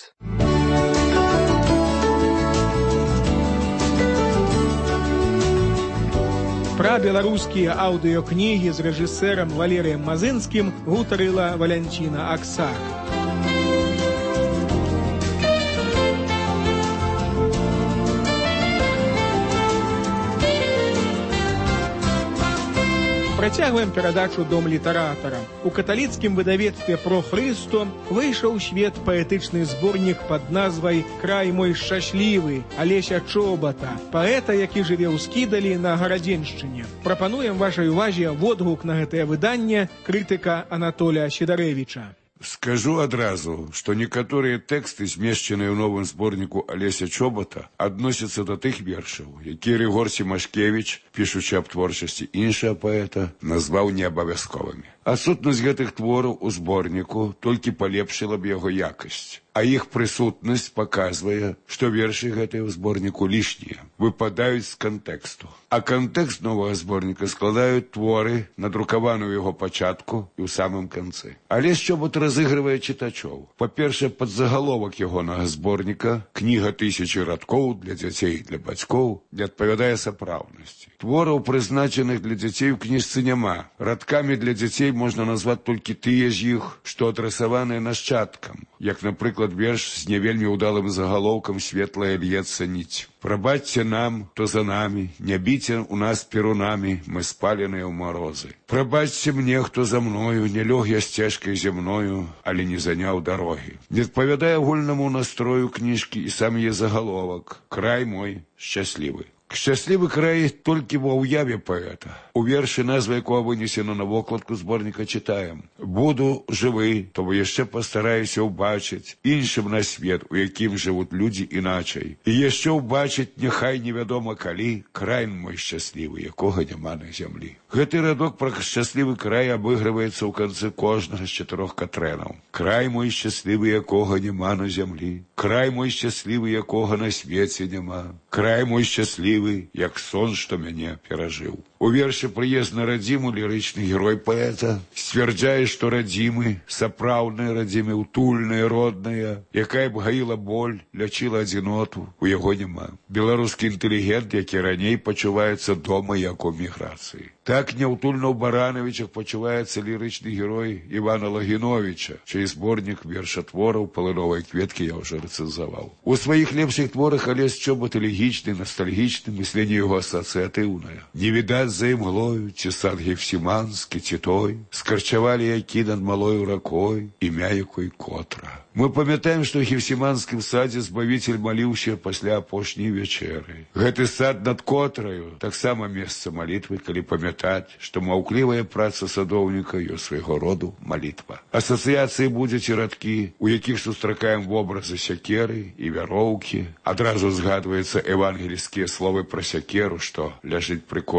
[SPEAKER 8] Пра беларускія аўдыёкнігі з рэжысэрам Валерыем Мазынскім гутарыла Валянціна Аксак. Працягваем перадачу «Дом літаратара». У каталіцкім выдавецтве «Про Христо» выйшаў у свет паэтычны зборнік пад назвай «Край мой шчаслівы» Алеся Чобата, паэта, які жыве ў Скідалі на Гарадзеншчыне. Прапануем вашай увазе водгук на гэтае выданне крытыка Анатолія Сідарэвіча.
[SPEAKER 12] Скажу адразу, што некаторыя тэксты, змешчаныя ў новым зборніку Алеся Чобата, адносяцца да тых вершаў, які Рыгор Семашкевіч, пішучы аб творчасці іншага паэта, назваў неабавязковымі. Адсутнасць гэтых твораў у зборніку толькі палепшыла б яго якасць, а іх прысутнасць паказвае, што вершы гэтыя ў зборніку лішнія, выпадаюць з кантэксту. А кантэкст новага зборніка складаюць творы, надрукаваны ў яго пачатку і ў самым канцы. Алесь Чобат разыгрывае чытачоў. Па-першае, падзагаловак ягонага зборніка «Кніга тысячы радкоў для дзяцей і для бацькоў» не адпавядае сапраўднасці. Твораў, прызначаных для дзяцей у кніжцы няма. Радкамі для дзяцей можна назваць толькі тыя з іх, што адрасаваныя нашчадкам, як, напрыклад, верш з не вельмі ўдалым загалоўкам «Светлая льецца ніць». Прабачце нам, то за нами, не біце у нас перунамі, мы спаленыя ў марозы. Прабачце мне, хто за мною, не лёг я сцежкай земною, але не заняў дарогі. Не адпавядае агульнаму настрою кніжкі і сам яе загаловак «Край мой шчаслівы». Шчаслівы край толькі ва ўяве паэта. У вершы, назва якога вынесена на вокладку зборніка, чытаем: «Буду жывы, то вы яшчэ пастараюся ўбачыць іншым на свет, у якім жывуць людзі іначай. І яшчэ ўбачыць, няхай невядома калі, край мой шчаслівы, якога няма на зямлі». Гэты радок пра шчаслівы край абыгрываецца ў канцы кожнага з чатырох катрэнаў. «Край мой шчаслівы, якога няма на зямлі, край мой шчаслівы, якога на свеце няма, край мой шчаслівы, як сон, што мяне перажыў». У вершы «Прыезд на радзіму» лірычны герой паэта сцвярджае, што радзімы, сапраўдныя радзімы, утульная, родная, якая б гаіла боль, лячыла адзіноту, у яго няма. Беларускі інтэлігент, які раней пачуваецца дома, як у міграцыі. Так няўтульна ў Баранавічах пачуваецца лірычны герой Івана Лагіновіча, чый зборнік вершатвораў «Палыновай кветкі» я ўжо рэцэнзаваў. У сваіх лепшых творах Алесь Чобат элегічны, настальгічны, мысленне яго асацыятыўнае. Не відаць за імглою, ці сад Гефсіманскі, ці той, скарчавалі які над малою ракой, імя якой Котра. Мы памятаем, што ў Гефсіманскім садзе Збавіцель маліўся пасля апошняй вячэры. Гэты сад над Котраю таксама месца малітвы, калі памятаць, што маўклівая праца садоўніка ёсць свайго роду малітва. Асацыяцыі будуць і радкі, у якіх сустракаем вобразы сякеры і вяроўкі. Адразу згадваюцца евангельскія словы пра сякеру, што ляжыць пры корані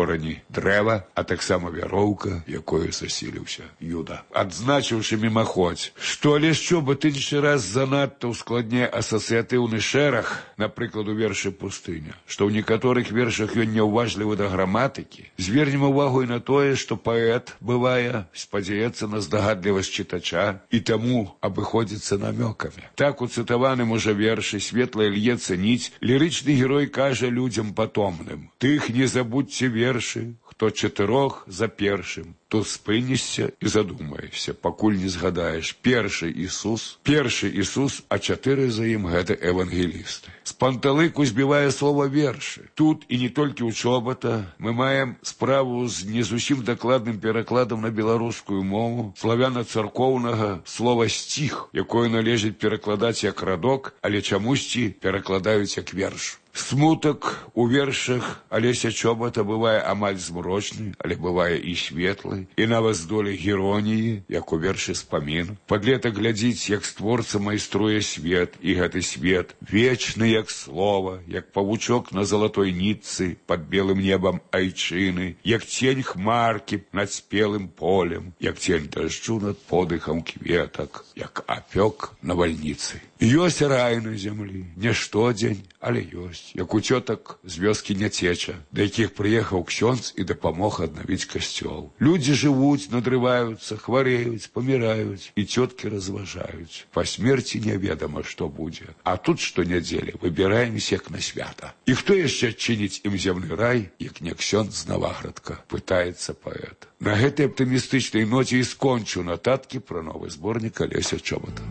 [SPEAKER 12] дрэва, а таксама вяроўка, якою засіліўся Юда. Адзначыўшы мімаходзь, што але Чобат іншы раз занадта ускладняе асацыятыўны шэраг, напрыклад, у вершы «Пустыня», што ў некаторых вершах ён няўважлівы да граматыкі, звернем увагу і на тое, што паэт, бывае, спадзяецца на здагадлівасць чытача і таму абыходзіцца намёкамі. Так у цытаваным уже вершы «Светлая льецца ніць» лірычны герой кажа людзям патомным: «Тых не забудьце вершы, хто чатырох за першым». Тут спынішся і задумаешся, пакуль не згадаеш першы Ісус, першы Ісус, а чатыры за ім гэта евангелісты. З панталыку збівае слова вершы. Тут і не толькі ў Чобата мы маем справу з не зусім дакладным перакладам на беларускую мову славяна-царкоўнага слова «сціх», якое належыць перакладаць як радок, але чамусьці перакладаюць як верш. Смутак у вершах Алеся Чобата бывае амаль змрочны, але бывае і светлы, і нават з долей іроніі, як у вершы «Спамін». Падлетак глядзіць, як створца майструе свет, і гэты свет вечны, як слова, як павучок на залатой нітцы пад белым небам айчыны, як цень хмаркі над спелым полем, як цень дажджу над подыхам кветак, як апёк на вальніцы. Ёсць рай на зямлі, не штодзень, але ёсць, як у цётак з вёскі Няцеча, да якіх прыехаў ксёндз і дапамог аднавіць касцёл. Людзі жывуць, надрываюцца, хвареюць, паміраюць, і цёткі разважаюць. Па смерці няведама, што будзе. А тут штонядзелі выбіраемся як на свята. І хто яшчэ адчыніць ім зямны рай, як не ксёндз з Наваградка, пытаецца паэт. На гэтай аптымістычнай ноце і скончу нататкі пра новы зборнік Алеся Чобата.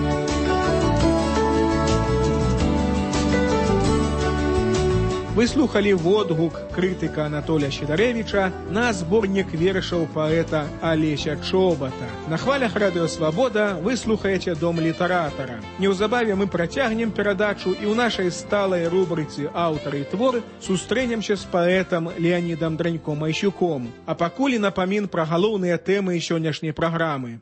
[SPEAKER 8] Вы слухали водгук крытыка Анатолія Щедарэвіча на зборнік вершаў паэта Алеся Чобата. На хвалях Радыё Свабода вы слухаеце «Дом літаратара». Неўзабаве мы працягнем перадачу і ў нашай сталай рубрыцы «Аўтары і творы» сустрэнемся з паэтам Леанідам Драньком-Айсюком. А пакуль напамін пра галоўныя тэмы сённяшняй праграмы.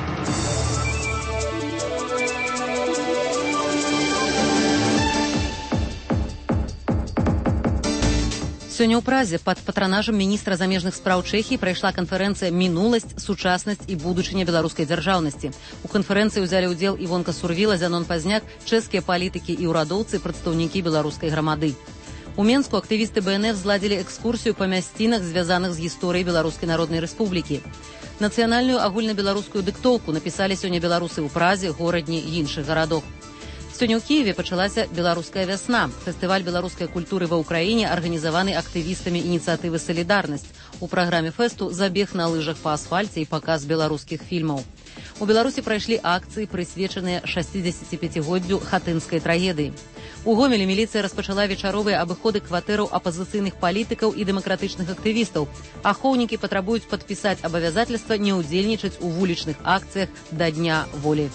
[SPEAKER 1] Сёння ў Празе пад патранажам міністра замежных спраў Чэхіі прайшла канферэнцыя «Мінуласць, сучаснасць і будучыня беларускай дзяржаўнасці». У канферэнцыі ўзялі ўдзел Івонка Сурвіла, Зянон Пазняк, чэшскія палітыкі і ўрадоўцы, прадстаўнікі беларускай грамады. У Менску актывісты Бэ Эн Эф зладзілі экскурсію па мясцінах, звязаных з гісторыяй Беларускай Народнай Рэспублікі. Нацыянальную агульнабеларускую дыктоўку напісалі сёння беларусы ў Празе, горадні і іншых гарадах. Сёння ў Кіеве пачалася беларуская вясна. Фестываль беларускай культуры ва ўкраіне арганізаваны актывістамі ініцыятывы «Салідарнасць». У праграме фэсту забег на лыжах па асфальце і паказ беларускіх фільмаў. У Беларусі прайшлі акцыі, прысвечаныя шасцідзесяціпяцігоддзю хатынскай трагедыі. У Гомелі міліцыя распачала вечаровыя абыходы кватэраў апазіцыйных палітыкаў і дэмакратычных актывістаў. Ахоўнікі патрабуюць падпісаць абавязательства не ўдзельнічаць у вулічных акцыях да Дня волі.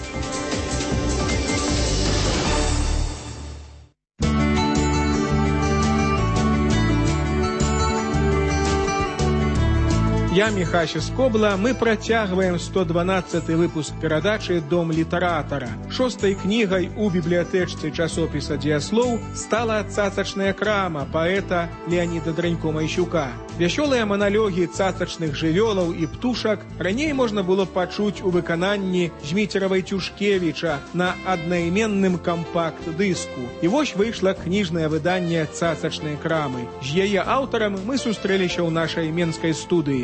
[SPEAKER 8] Я Міхася Скобла, мы працягваем сто дванаццаты выпуск перадачы «Дом літаратара». Шостай кнігай у бібліятэчцы часопіса «Дзеяслоў» стала «Цацачная крама» паэта Леаніда Дранько-Айсюка. Вясёлыя маналогі цацачных жывёлаў і птушак раней можна было пачуць у выкананні Зміцеравай Цюшкевіча на аднайменным кампакт-дыску. І вось выйшла кніжнае выданне «Цацачнай крамы». З яе аўтарам мы сустрэліся ў нашай менскай студыі.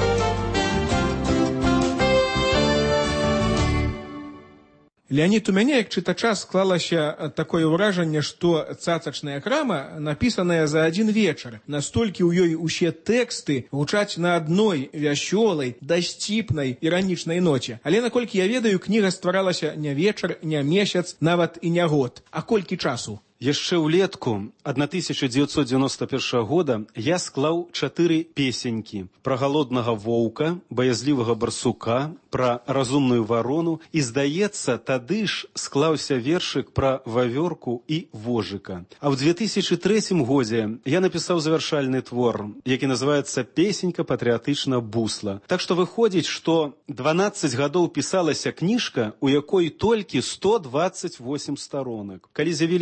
[SPEAKER 8] Леонид, у мяне, як чытача, склалася такое ўражанне, што «Цацачная крама» напісаная за адзін вечар. Настолькі ў ёй усе тэксты гучаць на адной вясёлай, дасціпнай, іранічнай ноце. Але, наколькі я ведаю, кніга стваралася не вечар, не месяц, нават і не год. А колькі часу?
[SPEAKER 13] Яшчэ ўлетку тысяча дзевяцьсот дзевяноста першага года я склаў чатыры песенькі пра галоднага воўка, баязлівага барсука, пра разумную варону, і, здаецца, тады ж склаўся вершык пра вавёрку і вожыка. А ў две тысячы трэцім годзе я напісаў завяршальны твор, які называецца «Песенька патрыятычна бусла». Так што выходзіць, што дванаццаць гадоў пісалася кніжка, у якой толькі сто дваццаць восем старонак. Калі з'явіліся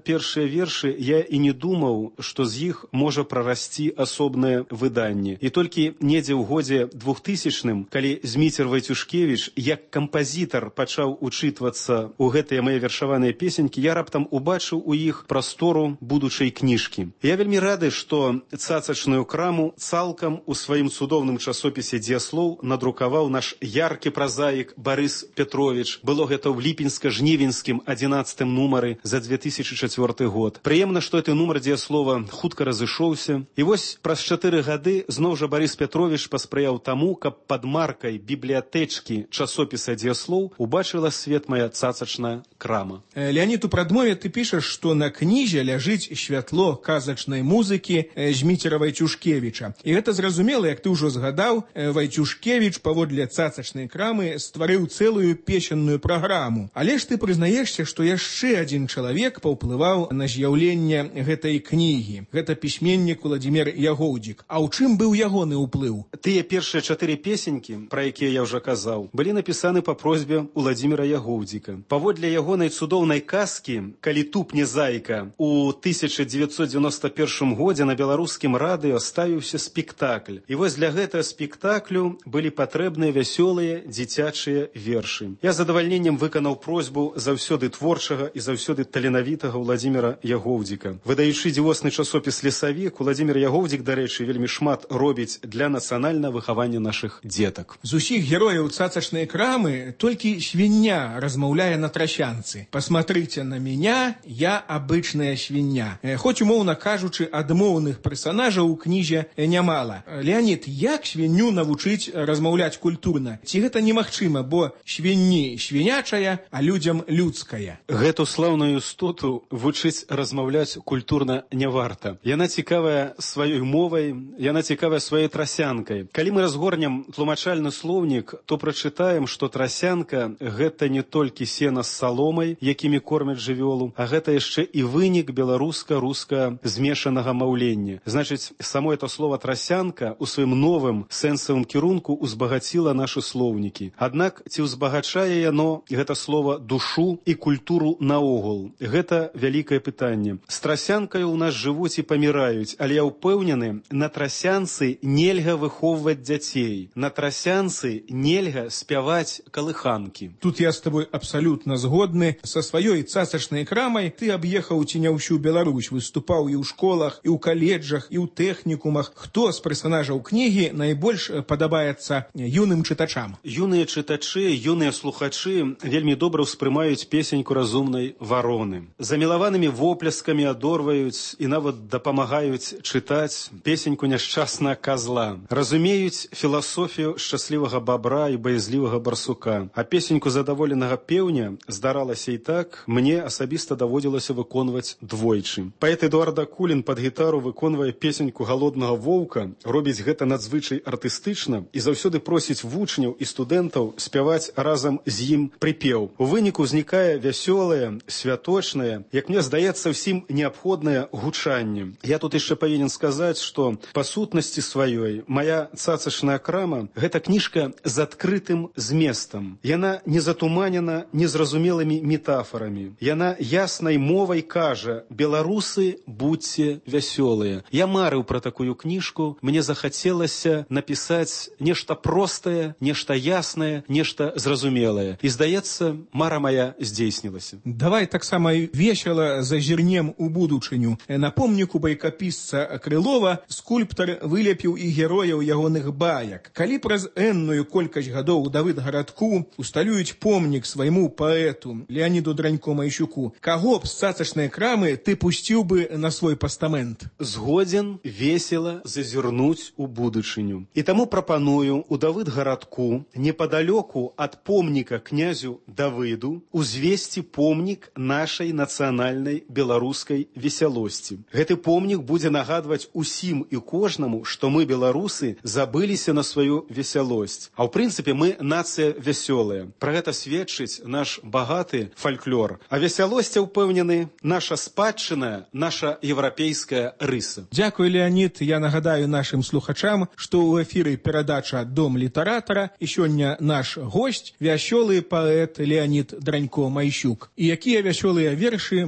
[SPEAKER 13] першыя вершы, я і не думаў, што з іх можа прарасці асобнае выданне. І толькі недзе ў годзе двухтысячным, калі Зміцер Вайцюшкевіч як кампазітар пачаў учытвацца ў гэтыя мае вершаваныя песенькі, я раптам убачыў у іх прастору будучай кніжкі. Я вельмі рады, што цацачную краму цалкам у сваім цудоўным часопісе «Дзеяслоў» надрукаваў наш яркі празаік Барыс Петрович. Было гэта ў ліпеньска-жнівеньскім адзінаццатым нумары за две тысячы чацвёрты год. Прыемна, што гэты нумар «Дзеяслова» хутка разышоўся. І вось праз чатыры гады зноў жа Барыс Петрович паспрыяў таму, каб пад маркай бібліятэчкі часопіса «Дзеяслоў» убачыла свет моя цацачная крама.
[SPEAKER 8] Леонид, у прадмове ты пішаш, што на кнізе ляжыць святло казачнай музыкі Зміцера Вайцюшкевіча. І гэта зразумела, як ты ўжо згадаў, Вайцюшкевіч паводле цацачнай крамы стварыў цэлую песенную праграму. Але ж ты прызнаешся, што яшчэ адзін чалавек паўплываў на з'яўленне гэтай кнігі. Гэта пісьменнік Уладзімір Ягоўдзік. А ў чым быў ягоны ўплыў?
[SPEAKER 13] Тыя першыя чатыры песенькі, пра якія я ўжо казаў, былі напісаны па просьбе Уладзіміра Ягоўдзіка. Паводле ягонай цудоўнай казкі «Калі тупне зайка» у тысяча дзевяцьсот дзевяноста першым годзе на беларускім радыё ставіўся спектакль. І вось для гэтага спектаклю былі патрэбныя вясёлыя дзіцячыя вершы. Я з задавальненнем выканаў просьбу заўсёды творчага і заўсёды таленавітага Уладзіміра Ягоўдзіка. Выдаючы дзівосны часопіс «Лесавік», Уладзімір Ягоўдзік, дарэчы, вельмі шмат робіць для нацыянальнага выхавання нашых дзетак.
[SPEAKER 8] З усіх герояў цацачнай крамы толькі свіння размаўляе на трасянцы. «Посмотрите на меня, я обычная свіння». Хоць, умоўна кажучы, адмоўных персонажаў у кнізе нямала. Леонид, як свінню навучыць размаўляць культурна? Ці гэта немагчыма, бо свінні свінячая, а людзям людская?
[SPEAKER 13] Гэту слаўную істоту вучыць размаўляць культурна не варта. Яна цікавая сваёй мовай, яна цікавая сваёй трасянкай. Калі мы разгорнем тлумачальны слоўнік, то прачытаем, што трасянка – гэта не толькі сена з саломай, якімі кормяць жывёлу, а гэта яшчэ і вынік беларуска-руска змешанага маўлення. Значыць, само это слово «трасянка» у сваім новым сэнсавым кірунку узбагаціла нашы слоўнікі. Аднак, ці ўзбагачае яно гэта слово душу і культуру наогул? Гэта вялікае пытанне. З трасянкаю ў нас жывуць і паміраюць, але я ўпэўнены, на трасянцы нельга выхоўваць дзяцей. На трасянцы нельга спяваць калыханкі.
[SPEAKER 8] Тут я з тобой абсалютна згодны. Са сваёй цацачнай крамай ты аб'ехаў ці не ўсю Беларусь, выступаў і ў школах, і ў каледжах, і ў тэхнікумах. Хто з персонажаў кнігі найбольш падабаецца юным чытачам?
[SPEAKER 13] Юныя чытачы, юныя слухачы вельмі добра ўспрымаюць песеньку разумнай вароны. Замілаванымі вопляскамі адорваюць і нават дапамагаюць чытаць песеньку няшчасна казла. Разумеюць філасофію шчаслівага бабра і баязлівага барсука. А песеньку задаволенага пеўня, здаралася і так, мне асабіста даводзілася выконваць двойчы. Паэт Эдуард Акулін пад гітару выконвае песеньку галоднага воўка, робіць гэта надзвычай артыстычна і заўсёды просіць вучняў і студэнтаў спяваць разам з ім прыпеў. У выніку ўзнікае вясёлае, святочнае, як мне здаецца, ўсім неабходнае гучанне. Я тут яшчэ павінен сказаць, што па сутнасці сваёй мая цацачная крама – гэта кніжка з адкрытым зместам. Яна не затуманена незразумелымі метафорамі. Яна яснай мовай кажа: «Беларусы, будьце вясёлыя». Я марыў пра такую кніжку, мне захацелася напісаць нешта простае, нешта яснае, нешта зразумелае. І, здаецца, мара моя здзейснілася.
[SPEAKER 8] Давай таксама весела зазірнем у будучыню. На помніку байкапісца Крылова скульптар вылепіў і герояў ягоных баек. Калі праз энную колькасць гадоў Давыд Гарадку усталююць помнік свайму паэту Леоніду Дранько-Майщуку, каго б з цацачнай крамы ты пусціў бы на свой пастамент?
[SPEAKER 13] Згодзен весела зазірнуць у будучыню. І таму прапаную у Давыд Гарадку непадалёку ад помніка князю Давыду узвесці помнік нашай нацыянальнай беларускай весялосці. Гэты помнік будзе нагадваць усім і кожнаму, што мы, беларусы, забыліся на сваю весялосць. А ў прынцыпе мы нацыя вясёлая. Пра гэта сведчыць наш багаты фальклор. А весялосць, упэўнены, наша спадчына, наша еўрапейская рыса.
[SPEAKER 8] Дзякуй, Леонид. Я нагадаю нашим слухачам, што ў эфіры перадача «Дом літаратара» і сёння наш госць – вясёлы паэт Леонид Дранько-Майщук. І якія вясёлыя вершы мы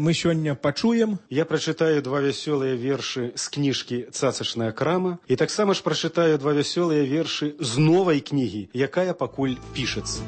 [SPEAKER 8] мы сёння пачуем?
[SPEAKER 13] Я прачытаю два вясёлыя вершы з кніжкі «Цацачная крама» і таксама ж прачытаю два вясёлыя вершы з новай кнігі, якая пакуль пішацца.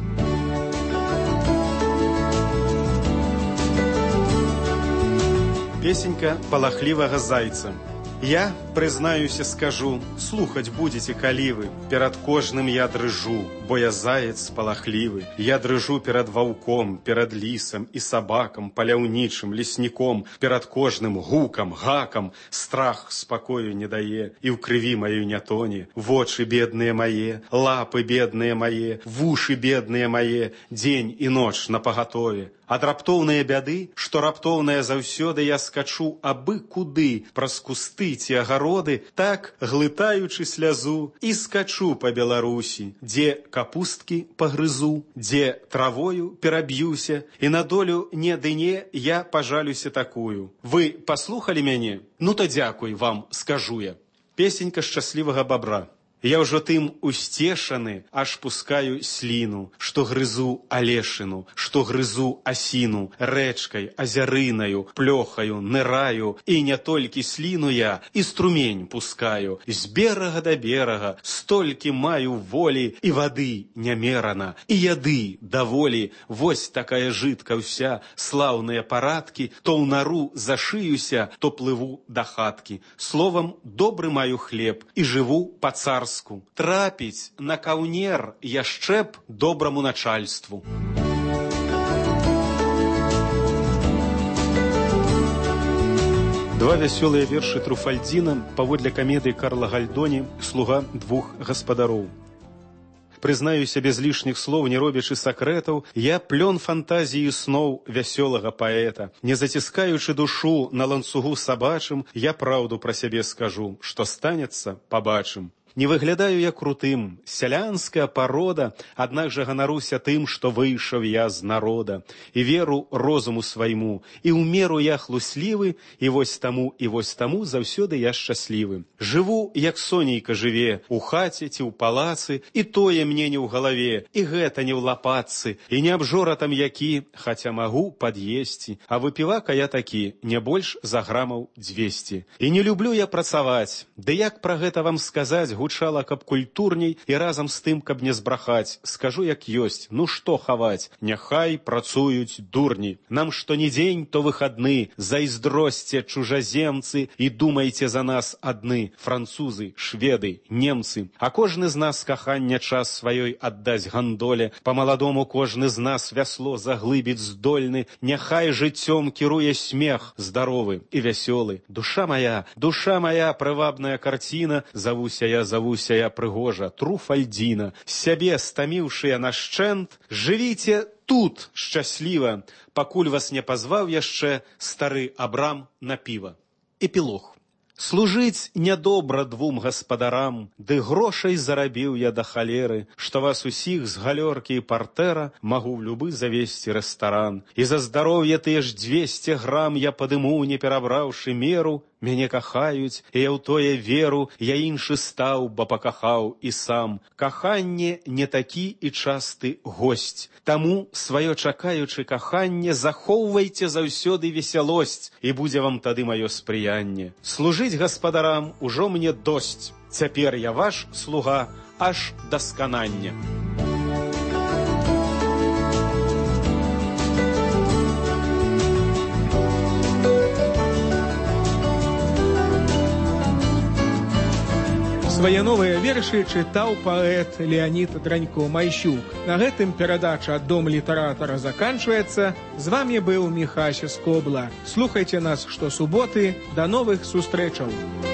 [SPEAKER 13] Песенька палахлівага зайца. Я, прызнаюся, скажу, слухаць будзеце, калі вы. Перад кожным я дрыжу, бо я заяц палахлівы. Я дрыжу перад ваўком, перад лісам і сабакам, паляўнічым, лесніком, перад кожным гукам, гакам. Страх спакою не дае, і ў крыві маёй не тоне. Вочы бедныя мае, лапы бедныя мае, вушы бедныя мае, дзень і ноч напагатове. Ад раптоўныя бяды, што раптоўныя заўсёды я скачу абы куды, праз кусты ці агароды, так, глытаючы слязу, і скачу па Беларусі, дзе капусткі пагрызу, дзе травою пераб'юся, і на долю не ды не я пажалюся такую. Вы паслухалі мяне? Ну то дзякуй вам, скажу я. Песенька шчаслівага бабра. Я ўжо тым усцешаны, аж пускаю сліну, што грызу алешыну, што грызу асіну, рэчкай, азярынаю, плёхаю, ныраю, і не толькі сліну я, і струмень пускаю. З берага да берага столькі маю волі, і вады нямерана, і яды даволі. Вось такая жытка ўся, слаўныя парадкі, то ў нару зашыюся, то плыву да хаткі. Словам, добры маю хлеб, і жыву па-царску. Трапіць на каўнер яшчэ б добраму начальству. Два вясёлыя вершы Труфальдзіна паводле камедыі Карла Гальдоні «Слуга двух гаспадароў». Прызнаюся без лішніх слоў, не робячы сакрэтаў, я плён фантазіі сноў вясёлага паэта. Не заціскаючы душу на ланцугу сабачым, я праўду пра сябе скажу, што станецца, пабачым. Не выглядаю я крутым, сялянская парода, аднак жа ганаруся тым, што выйшаў я з народа, і веру розуму свайму, і ў меру я хлуслівы, і вось таму, і вось таму заўсёды я шчаслівы. Жыву, як сонейка жыве, у хаце ці ў палацы, і тое мне не ў галаве, і гэта не ў лапатцы, і не абжоратам які, хаця магу пад'есці, а выпівака я такі, не больш за грамаў дзвесце. І не люблю я працаваць, ды як пра гэта вам сказаць, гучала, каб культурней, і разам з тым, каб не збрахаць. Скажу, як ёсць, ну што хаваць? Няхай працуюць дурні. Нам што не дзень, то выхадны. Зайздросце, чужаземцы, і думайце за нас адны. Французы, шведы, немцы. А кожны з нас кахання час сваёй аддаць гандоле. Па-маладому кожны з нас вясло заглыбіць здольны. Няхай жыццём кіруе смех, здаровы і вясёлы. Душа моя, душа моя, прывабная карціна, завуся я завуся я прыгожа, Труфальдзіна. Сябе стаміўшыя нашчэнт, жывіце тут шчасліва, пакуль вас не пазваў яшчэ стары Абрам на піва. Эпілог. Служыць нядобра двум гаспадарам, ды грошай зарабіў я да халеры, што вас усіх з галёркі і партэра магу ў любы завесці рэстаран. І за здароўе тыя ж дзвесце грам я падыму, не перабраўшы меру. Мяне кахаюць, і я ў тое веру, я іншы стаў, бо пакахаў і сам. Каханне не такі і часты госць. Таму, сваё чакаючы каханне, захоўвайце заўсёды весялосць, і будзе вам тады маё спрыянне. Служыць гаспадарам ужо мне досць. Цяпер я ваш слуга аж да сканання.
[SPEAKER 8] Свае новыя вершы чытаў паэт Леанід Дранько-Майщук. На гэтым перадача «Дом літаратара» заканчваецца. З вамі быў Міхась Скобла. Слухайце нас штосуботы. Да новых сустрэчаў!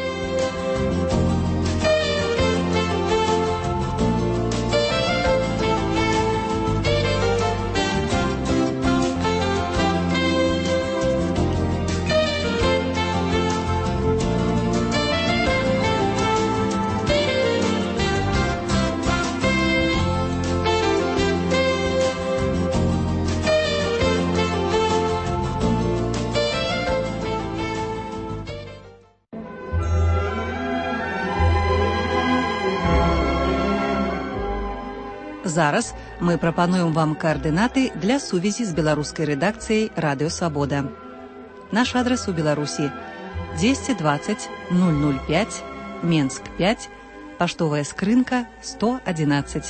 [SPEAKER 1] Зараз мы прапануем вам каардынаты для сувязі з беларускай рэдакцыяй «Радыё Свабода». Наш адрес у Беларуси двести двадцать ноль ноль пять, Менск пять, поштовая скрынка сто одиннадцать.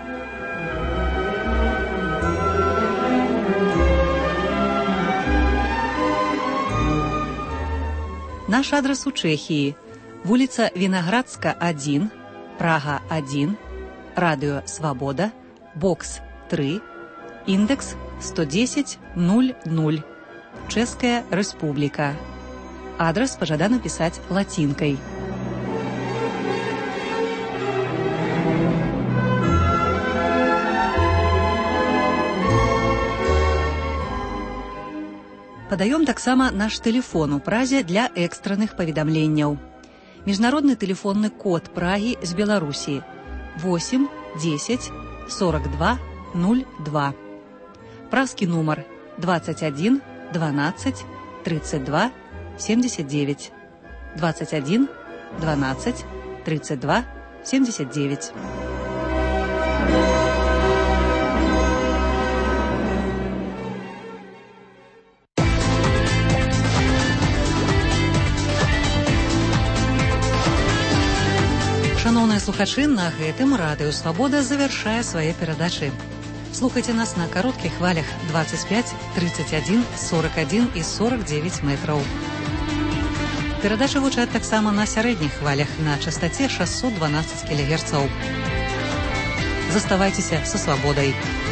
[SPEAKER 1] Наш адрес у Чехии. Улица Виноградска, один, Прага, один, Радио Свобода, бокс три, индекс сто десять ноль ноль, Чешская Республика. Адрес пожадано писать латинкой. Падаём таксама наш тэлефон у Празе для экстранных паведамленняў. Міжнародны тэлефонны код Прагі з Беларусі восемь десять сорок два ноль два. Празкі нумар двадцать один двенадцать тридцать два семьдесят девять. двадцать один двенадцать тридцать два семьдесят девять. Шановныя слухачы, на гэтым Радыё Свабода завяршае свае перадачы. Слухайце нас на кароткіх хвалях двадцать пять, тридцать один, сорок один і сорок девять метраў. Перадачы гучаць таксама на сярэдніх хвалях на частаце шестьсот двенадцать кілогерцаў. Заставайцеся са свабодай.